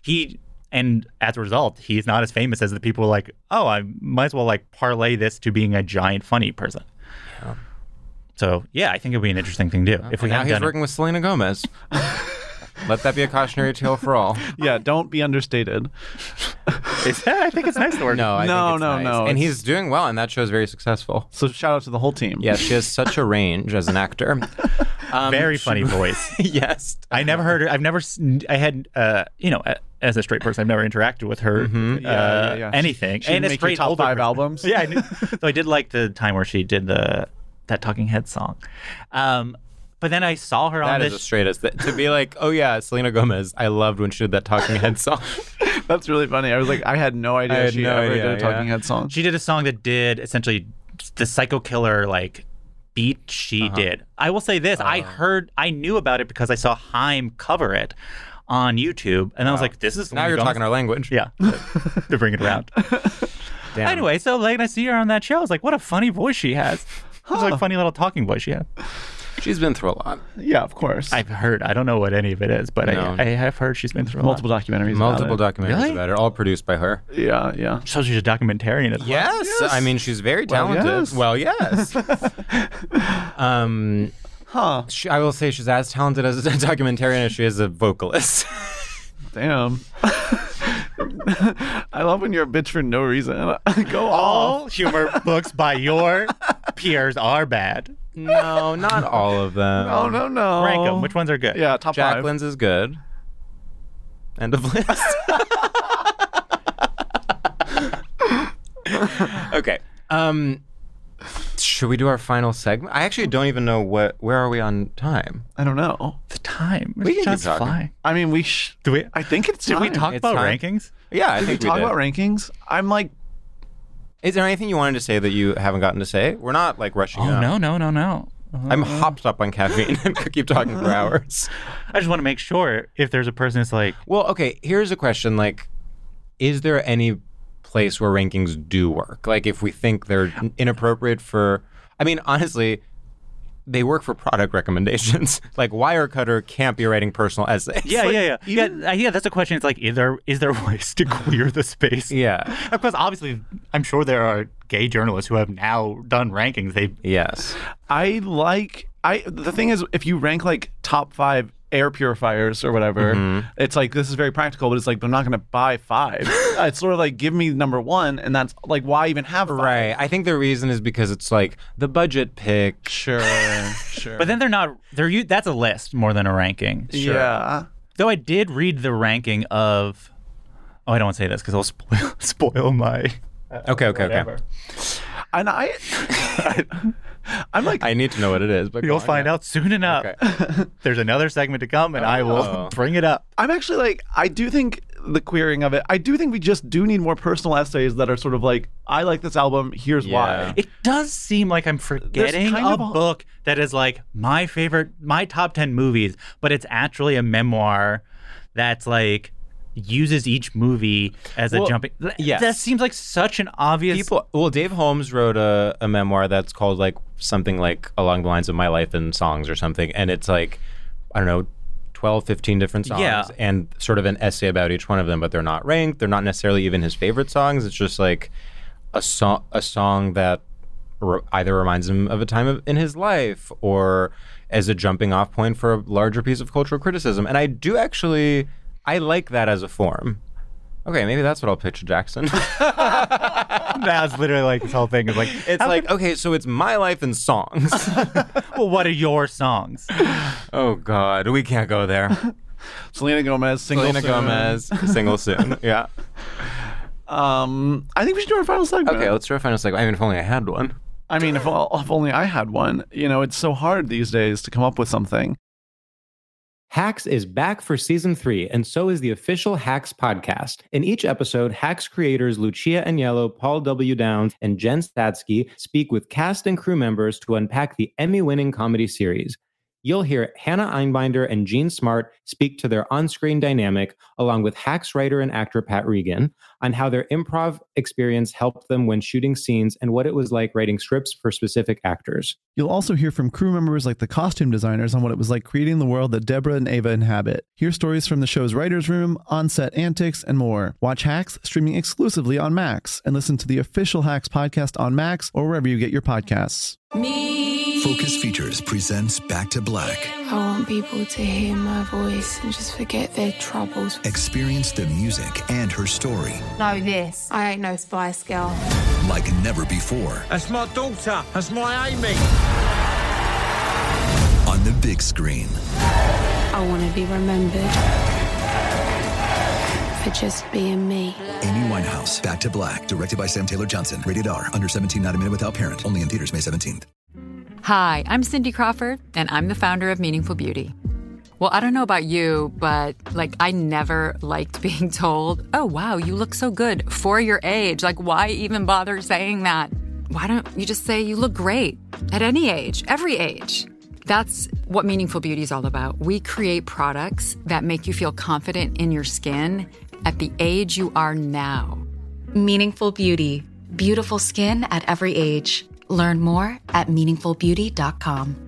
And as a result, he's not as famous as the people like, oh, I might as well like parlay this to being a giant funny person. Yeah. So yeah, I think it'd be an interesting thing to do. If we now he's working with Selena Gomez. Let that be a cautionary tale for all. Yeah, don't be understated. I think it's nice to work. No, and he's doing well, and that show is very successful. So shout out to the whole team. Yes, she has such a range as an actor. Very funny voice. Yes. I never heard her. I had, as a straight person, I've never interacted with her anything. She didn't make your top 5 albums? Yeah, I knew. So I did like the time where she did that Talking Heads song. But then I saw her on this. That is the straightest. To be like, oh yeah, Selena Gomez. I loved when she did that Talking Heads song. That's really funny. I was like, I had no idea she ever did a Talking Heads song. She did a song that did essentially the Psycho Killer like beat she did. I will say this. I knew about it because I saw Haim cover it on YouTube. And I was like, this is... Now you're talking our language. Yeah. To bring it around. Damn. Anyway, so like I see her on that show. I was like, what a funny voice she has. It's like a funny little talking voice she had. She's been through a lot. Yeah, of course. I've heard. I don't know what any of it is, but I have heard she's been through multiple documentaries. Multiple documentaries about it, all produced by her. Yeah, yeah. So she's a documentarian as well. Yes. I mean, she's very talented. Well, yes. I will say she's as talented as a documentarian as she is a vocalist. Damn. I love when you're a bitch for no reason. Go all humor books by your peers are bad. No, not all of them. No. Rank them. Which ones are good? Yeah, top 5. Jacqueline's is good. End of list. Should we do our final segment? I actually don't even know where are we on time? I don't know. The time. We can just keep talking. fly. I mean, I think it's Did time. we talk It's about time. rankings? Yeah, I Did we think we talk did. about rankings? I'm like, Is there anything you wanted to say that you haven't gotten to say? We're not like rushing Oh, out. no. I'm hopped up on caffeine and could keep talking for hours. I just want to make sure if there's a person that's like, Well, okay, here's a question. Like, is there any place where rankings do work? Like, if we think they're inappropriate for... I mean, honestly, they work for product recommendations. Like, Wirecutter can't be writing personal essays. yeah. That's a question. It's like, is there ways to clear the space? Yeah. Of course, obviously, I'm sure there are gay journalists who have now done rankings. Yes. the thing is, if you rank like top 5 air purifiers or whatever, it's like, this is very practical, but it's like, they're not going to buy 5. It's sort of like, give me number 1, and that's like, why even have 5? Right. I think the reason is because it's like the budget pick. Sure. But then that's a list more than a ranking. Sure. Yeah. Though I did read the ranking of, I don't want to say this because I'll spoil my... Okay. And I'm like, I need to know what it is, but You'll find out soon enough. Okay. There's another segment to come, and I will bring it up. I'm actually like, I do think the queering of it, I do think we just do need more personal essays that are sort of like, I like this album, here's why. It does seem like I'm forgetting kind a of a- book that is like my top 10 movies, but it's actually a memoir that's like uses each movie as a jumping. yes. That seems like such an obvious. Dave Holmes wrote a memoir that's called like something like along the lines of My Life in Songs or something, and it's like, I don't know, 12, 15 different songs and sort of an essay about each one of them, but they're not ranked. They're not necessarily even his favorite songs. It's just like a song that either reminds him of a time in his life or as a jumping off point for a larger piece of cultural criticism. And I like that as a form. Okay, maybe that's what I'll pitch to Jackson. That's literally like this whole thing is like, It's like, okay, so it's my life in songs. well, what are your songs? Oh, God, we can't go there. Selena Gomez, single soon. Yeah. I think we should do our final segment. Okay, let's do our final segment. I mean, if only I had one. I mean, if only I had one. You know, it's so hard these days to come up with something. Hacks is back for season 3, and so is the official Hacks podcast. In each episode, Hacks creators Lucia Agnello, Paul W. Downs, and Jen Statsky speak with cast and crew members to unpack the Emmy-winning comedy series. You'll hear Hannah Einbinder and Jean Smart speak to their on-screen dynamic, along with Hacks writer and actor Pat Regan, on how their improv experience helped them when shooting scenes and what it was like writing scripts for specific actors. You'll also hear from crew members like the costume designers on what it was like creating the world that Deborah and Ava inhabit. Hear stories from the show's writer's room, on-set antics, and more. Watch Hacks streaming exclusively on Max, and listen to the official Hacks podcast on Max or wherever you get your podcasts. Focus Features presents Back to Black. I want people to hear my voice and just forget their troubles. Experience the music and her story Know this, I ain't no Spice Girl. like never before That's my daughter. That's my Amy. on the big screen. I want to be remembered for just being me. Amy Winehouse, Back to Black, directed by Sam Taylor Johnson. Rated R, under 17, not a minute without parent. Only in theaters May 17th. Hi, I'm Cindy Crawford, and I'm the founder of Meaningful Beauty. Well, I don't know about you, but I never liked being told, oh, wow, you look so good for your age. Why even bother saying that? Why don't you just say you look great at any age, every age? That's what Meaningful Beauty is all about. We create products that make you feel confident in your skin at the age you are now. Meaningful Beauty. Beautiful skin at every age. Learn more at meaningfulbeauty.com.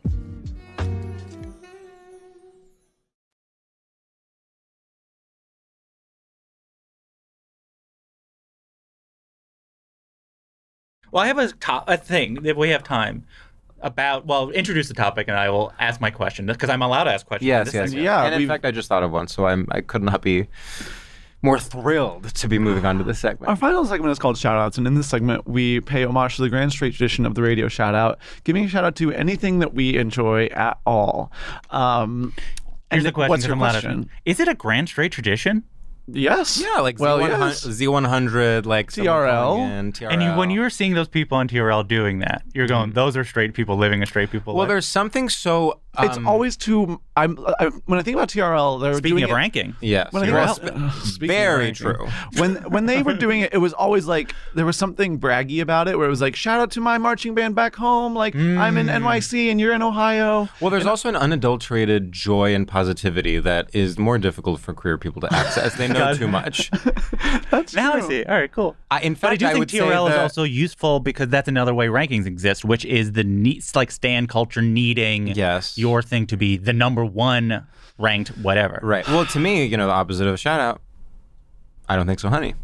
Well, I have a thing, if we have time, introduce the topic and I will ask my question, because I'm allowed to ask questions. Yes. Yeah, And in fact, I just thought of one, so I could not be more thrilled to be moving on to this segment. Our final segment is called Shoutouts, and in this segment, we pay homage to the grand straight tradition of the radio shoutout, giving a shout out to anything that we enjoy at all. Here's the question. What's your I'm allowed to- question? Is it a grand straight tradition? Yes. Yeah, like Z100, like TRL. And when you're seeing those people on TRL doing that, you're going, those are straight people living a straight people life. Well, there's something so... it's always too... when I think about TRL, they're Speaking doing of ranking. Yes. When I think about, very true. When they were doing it, it was always like, there was something braggy about it, where it was like, shout out to my marching band back home, like, I'm in NYC and you're in Ohio. Well, there's also an unadulterated joy and positivity that is more difficult for queer people to access. They know too much. That's now true. I see. All right, cool. In fact, but I do think would TRL say is also useful because that's another way rankings exist, which is the like stan culture needing your thing to be the number one ranked whatever. Right. Well, to me, the opposite of a shout out. I don't think so, honey.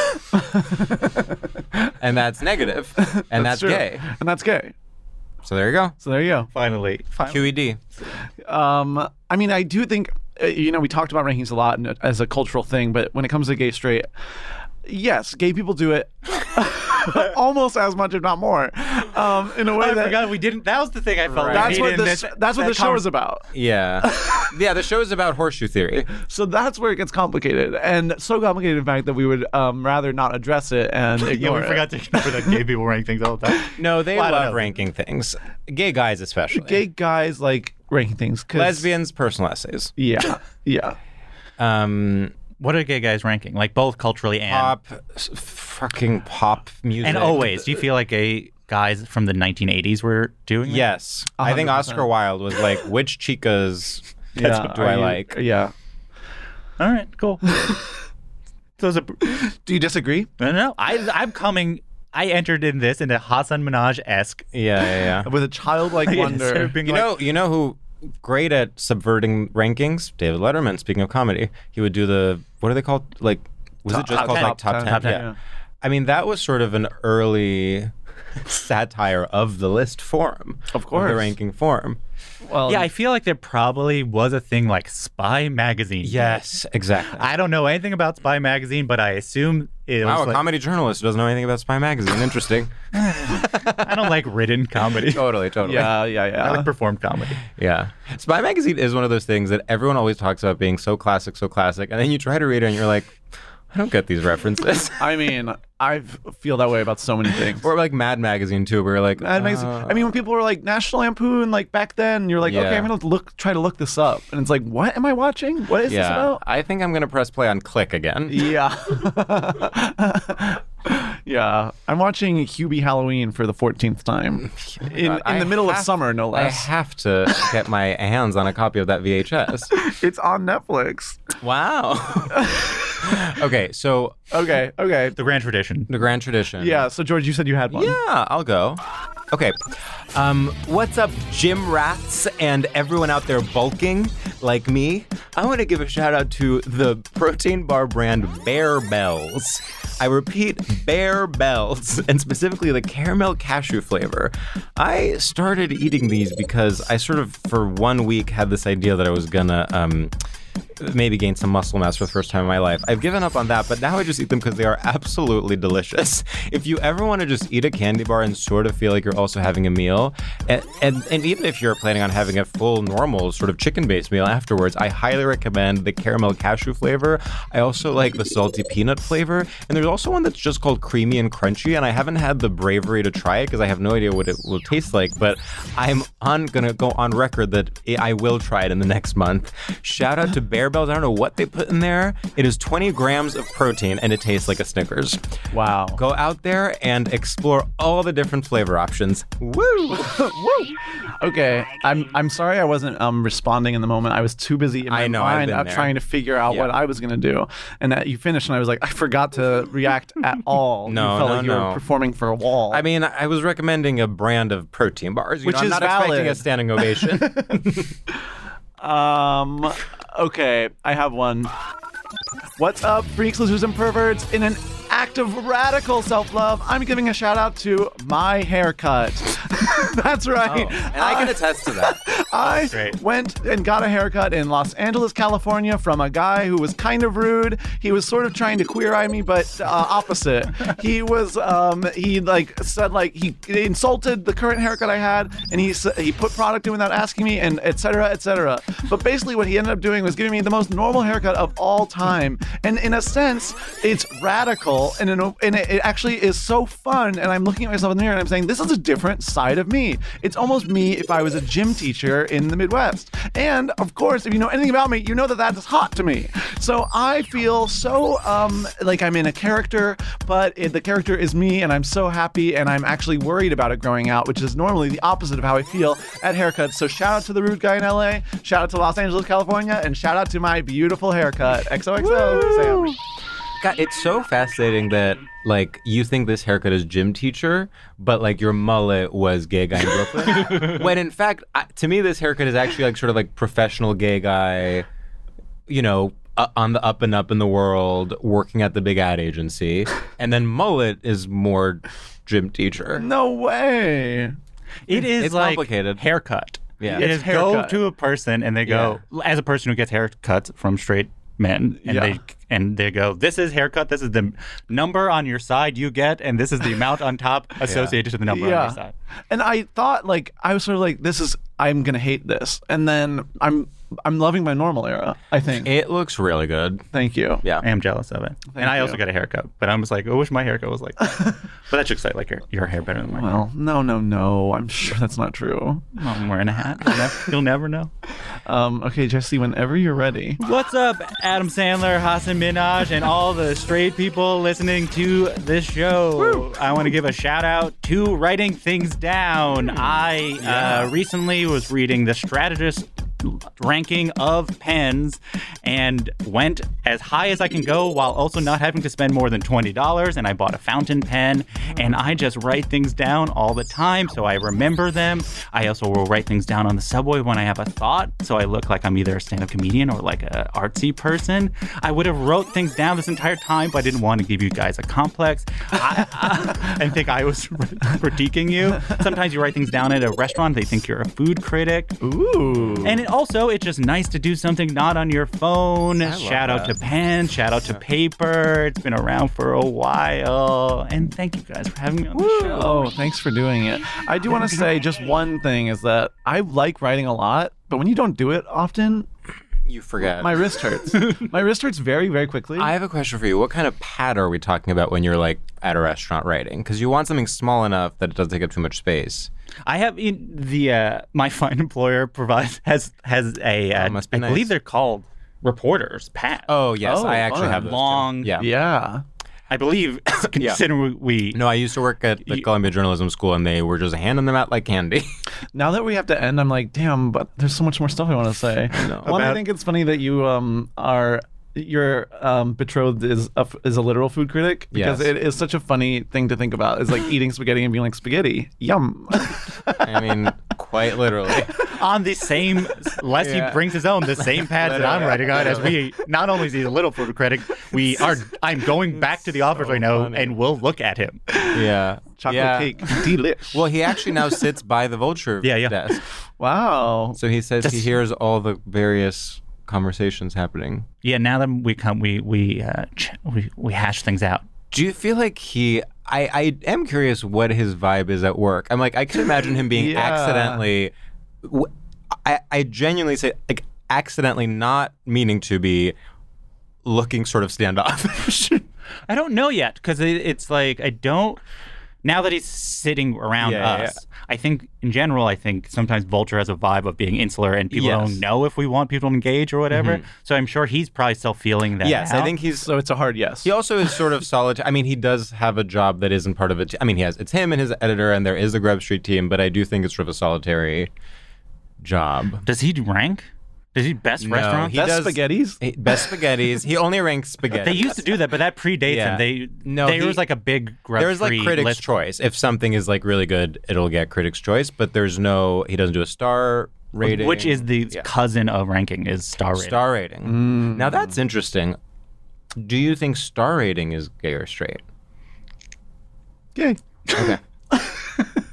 And that's negative. And that's gay. And that's gay. So there you go. Finally. QED. I mean, I do think, we talked about rankings a lot as a cultural thing, but when it comes to gay, straight, yes, gay people do it almost as much, if not more, in a way I forgot we didn't. That was the thing I felt like. That's what the show is about. Yeah. Yeah, the show is about horseshoe theory. So that's where it gets complicated. And so complicated, in fact, that we would rather not address it and ignore we forgot to ignore that gay people rank things all the time. No, they love ranking things. Gay guys especially. Gay guys like ranking things. Lesbians, personal essays. Yeah. Yeah. What are gay guys ranking? Like both culturally and... fucking pop music. And always. Do you feel like gay guys from the 1980s were doing that? Yes. 100%. I think Oscar Wilde was like, which chicas do I like? Yeah. All right, cool. Do you disagree? No. I'm coming... I entered in this into Hasan Minhaj-esque. Yeah. With a childlike wonder. You know who... great at subverting rankings? David Letterman, speaking of comedy. He would do the, what are they called? Like, was it just called like Top 10? Yeah. I mean, that was sort of an early satire of the list form. Of course. Of the ranking form. Well, yeah, I feel like there probably was a thing like Spy Magazine. Yes, exactly. I don't know anything about Spy Magazine, but I assume it was a comedy journalist who doesn't know anything about Spy Magazine. Interesting. I don't like written comedy. Totally. Yeah. I like performed comedy. Yeah. Spy Magazine is one of those things that everyone always talks about being so classic, and then you try to read it and you're like, I don't get these references. I mean, I feel that way about so many things. Or like Mad Magazine too, where you're like, Mad Magazine. I mean, when people were like National Lampoon, like back then, you're like, okay, I'm gonna try to look this up, and it's like, what am I watching? What is this about? I think I'm gonna press play on Click again. Yeah. Yeah, I'm watching Hubie Halloween for the 14th time in the middle of summer, no less. I have to get my hands on a copy of that VHS. It's on Netflix. Wow. Okay. The Grand Tradition. The Grand Tradition. Yeah. So George, you said you had one. Yeah, I'll go. Okay. What's up, gym rats and everyone out there bulking like me? I want to give a shout out to the protein bar brand Bear Bells. I repeat, Bear Bells, and specifically the caramel cashew flavor. I started eating these because I sort of, for 1 week, had this idea that I was gonna maybe gain some muscle mass for the first time in my life. I've given up on that, but now I just eat them because they are absolutely delicious. If you ever want to just eat a candy bar and sort of feel like you're also having a meal, and even if you're planning on having a full, normal, sort of chicken-based meal afterwards, I highly recommend the caramel cashew flavor. I also like the salty peanut flavor, and there's also one that's just called creamy and crunchy, and I haven't had the bravery to try it because I have no idea what it will taste like, but I'm gonna go on record that I will try it in the next month. Shout out to Bear Bells. I don't know what they put in there. It is 20 grams of protein and it tastes like a Snickers. Wow. Go out there and explore all the different flavor options. Woo! Woo! Okay, I'm sorry I wasn't responding in the moment. I was too busy in my mind trying to figure out what I was gonna do. And that you finished and I was like, I forgot to react at all. You felt like you were performing for a wall. I mean, I was recommending a brand of protein bars. Which is not valid. Expecting a standing ovation. Okay, I have one. What's up, freaks, losers, and perverts? In an act of radical self-love, I'm giving a shout out to my haircut. That's right. Oh, and I can attest to that. I went and got a haircut in Los Angeles, California from a guy who was kind of rude. He was sort of trying to queer eye me, but opposite. He was, he insulted the current haircut I had, and he put product in without asking me, and et cetera, et cetera. But basically what he ended up doing was giving me the most normal haircut of all time. And in a sense, it's radical, and it actually is so fun, and I'm looking at myself in the mirror and I'm saying, this is a different side of me. It's almost me if I was a gym teacher in the Midwest. And of course, if you know anything about me, you know that that's hot to me. So I feel so like I'm in a character, but the character is me, and I'm so happy, and I'm actually worried about it growing out, which is normally the opposite of how I feel at haircuts. So shout out to the rude guy in LA, shout out to Los Angeles, California, and shout out to my beautiful haircut. XOXO, Sam. God, it's so fascinating that, like, you think this haircut is gym teacher, but, like, your mullet was gay guy in Brooklyn. When, in fact, to me, this haircut is actually, like, sort of like professional gay guy, you know, on the up and up in the world, working at the big ad agency. And then mullet is more gym teacher. No way. It's like complicated. Haircut. Yeah. It is go to a person and they go, as a person who gets haircuts from straight men, and they go, this is haircut, this is the number on your side you get, and this is the amount on top associated to the number on your side. And I thought, like, I was sort of like, I'm gonna hate this, and then I'm loving my normal era. I think it looks really good. Thank you. Yeah, I am jealous of it. And I also got a haircut, but I'm just like, I wish my haircut was like that. But that should like your hair better than mine. Well, no. I'm sure that's not true. Well, I'm wearing a hat. You'll never know. Okay, Jesse, whenever you're ready. What's up, Adam Sandler, Hasan Minhaj, and all the straight people listening to this show? Woo! I want to give a shout out to Writing Things Down. I recently was reading The Strategist ranking of pens and went as high as I can go while also not having to spend more than $20, and I bought a fountain pen, and I just write things down all the time so I remember them. I also will write things down on the subway when I have a thought, so I look like I'm either a stand-up comedian or like an artsy person. I would have wrote things down this entire time, but I didn't want to give you guys a complex and think I was critiquing you. Sometimes you write things down at a restaurant, they think you're a food critic. Ooh. And it's just nice to do something not on your phone. Shout out to pen, shout out to paper. It's been around for a while. And thank you guys for having me on the show. Oh, thanks for doing it. I do want to say just one thing is that I like writing a lot, but when you don't do it often, you forget. My wrist hurts. My wrist hurts very, very quickly. I have a question for you. What kind of pad are we talking about when you're like at a restaurant writing? Because you want something small enough that it doesn't take up too much space. I have my fine employer has a I believe they're called reporters pad. Oh yes, I actually have those long. Too. Yeah. I believe, considering we... No, I used to work at the Columbia Journalism School, and they were just handing them out like candy. Now that we have to end, I'm like, damn, but there's so much more stuff I want to say. One, I think it's funny that you your betrothed is a literal food critic, because it is such a funny thing to think about. It's like eating spaghetti and being like, spaghetti, yum. I mean, quite literally. On the same, he brings his own, the same pads that I'm writing on, as we, not only is he a little food critic, I'm going back to the office right now, and we'll look at him. Yeah. Chocolate cake, delish. Well, he actually now sits by the Vulture desk. Wow. So he says he hears all the various conversations happening. Yeah, now that we hash things out. Do you feel like I am curious what his vibe is at work. I'm like, I can imagine him being accidentally, I genuinely say, like, accidentally not meaning to be looking sort of standoffish. I don't know yet, because it's like, I don't, now that he's sitting around us, I think in general, sometimes Vulture has a vibe of being insular, and people don't know if we want people to engage or whatever. Mm-hmm. So I'm sure he's probably still feeling that. Yes, out. I think so it's a hard yes. He also is sort of solitary. I mean, he does have a job that isn't part of it. I mean, it's him and his editor, and there is the Grub Street team, but I do think it's sort of a solitary job. Does he rank? Is he best restaurant? He does spaghettis? Best spaghettis. He only ranks spaghetti. They used to do that, but that predates him. There was like a big There's like Critics' list. Choice. If something is like really good, it'll get Critics' Choice, but he doesn't do a star rating. Which is the cousin of ranking, is star rating. Star rating. Now that's interesting. Do you think star rating is gay or straight? Gay. Okay.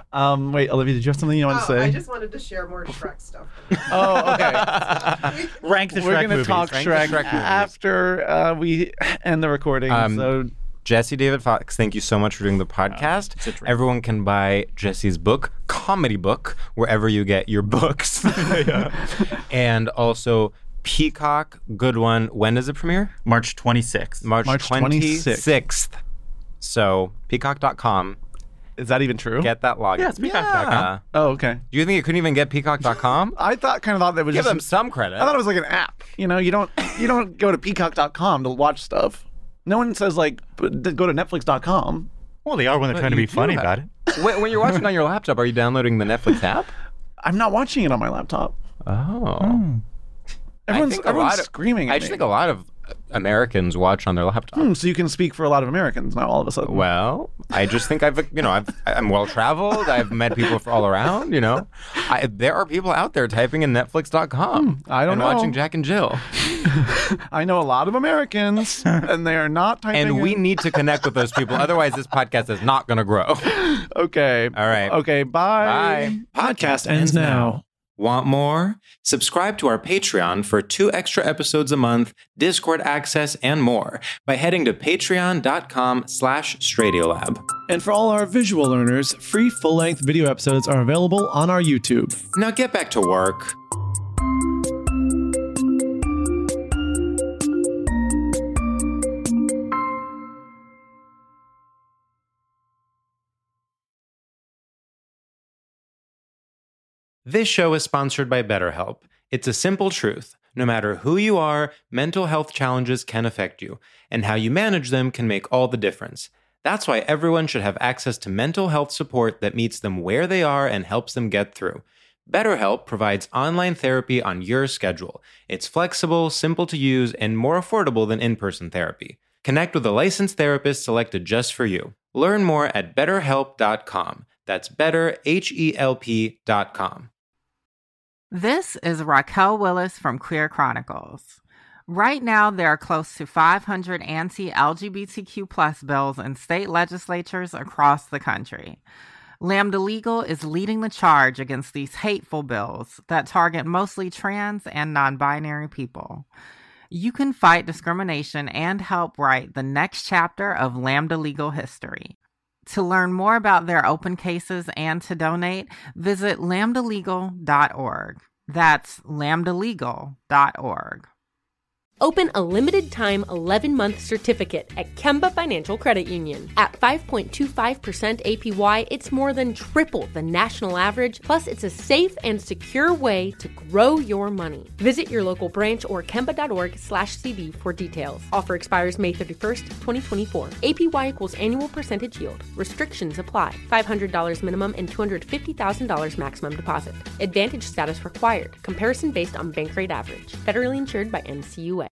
Wait, Olivia, did you have something you wanted to say? I just wanted to share more Shrek stuff. Oh, okay. Rank the Shrek movies. We're going to talk Shrek after we end the recording. So Jesse David Fox, thank you so much for doing the podcast. Everyone can buy Jesse's book, Comedy Book, wherever you get your books. And also Peacock, good one. When does it premiere? March 26th. March 26th. So peacock.com. Is that even true? Get that login. Yeah, it's peacock.com. Yeah. Oh, okay. Do you think you couldn't even get peacock.com? I thought that was Give just them some credit. I thought it was like an app. You know, you don't go to peacock.com to watch stuff. No one says like go to netflix.com. Well, they are when they're trying to be funny about it. When you're watching on your laptop, are you downloading the Netflix app? I'm not watching it on my laptop. Oh. Everyone's screaming at me. I just think a lot of Americans watch on their laptop. So you can speak for a lot of Americans now all of a sudden. Well, I just think I'm well traveled. I've met people from all around. There are people out there typing in Netflix.com. I don't know. Watching Jack and Jill. I know a lot of Americans, and they are not typing. And we need to connect with those people. Otherwise, this podcast is not going to grow. Okay. All right. Okay. Bye. Podcast ends now. Want more? Subscribe to our Patreon for 2 extra episodes a month, Discord access, and more by heading to patreon.com/Stradiolab. And for all our visual learners, free full-length video episodes are available on our YouTube. Now get back to work. This show is sponsored by BetterHelp. It's a simple truth. No matter who you are, mental health challenges can affect you, and how you manage them can make all the difference. That's why everyone should have access to mental health support that meets them where they are and helps them get through. BetterHelp provides online therapy on your schedule. It's flexible, simple to use, and more affordable than in-person therapy. Connect with a licensed therapist selected just for you. Learn more at betterhelp.com. That's betterhelp.com. This is Raquel Willis from Queer Chronicles. Right now, there are close to 500 anti-LGBTQ+ bills in state legislatures across the country. Lambda Legal is leading the charge against these hateful bills that target mostly trans and non-binary people. You can fight discrimination and help write the next chapter of Lambda Legal history. To learn more about their open cases and to donate, visit lambdalegal.org. That's lambdalegal.org. Open a limited-time 11-month certificate at Kemba Financial Credit Union. At 5.25% APY, it's more than triple the national average, plus it's a safe and secure way to grow your money. Visit your local branch or kemba.org/cd for details. Offer expires May 31st, 2024. APY equals annual percentage yield. Restrictions apply. $500 minimum and $250,000 maximum deposit. Advantage status required. Comparison based on bank rate average. Federally insured by NCUA.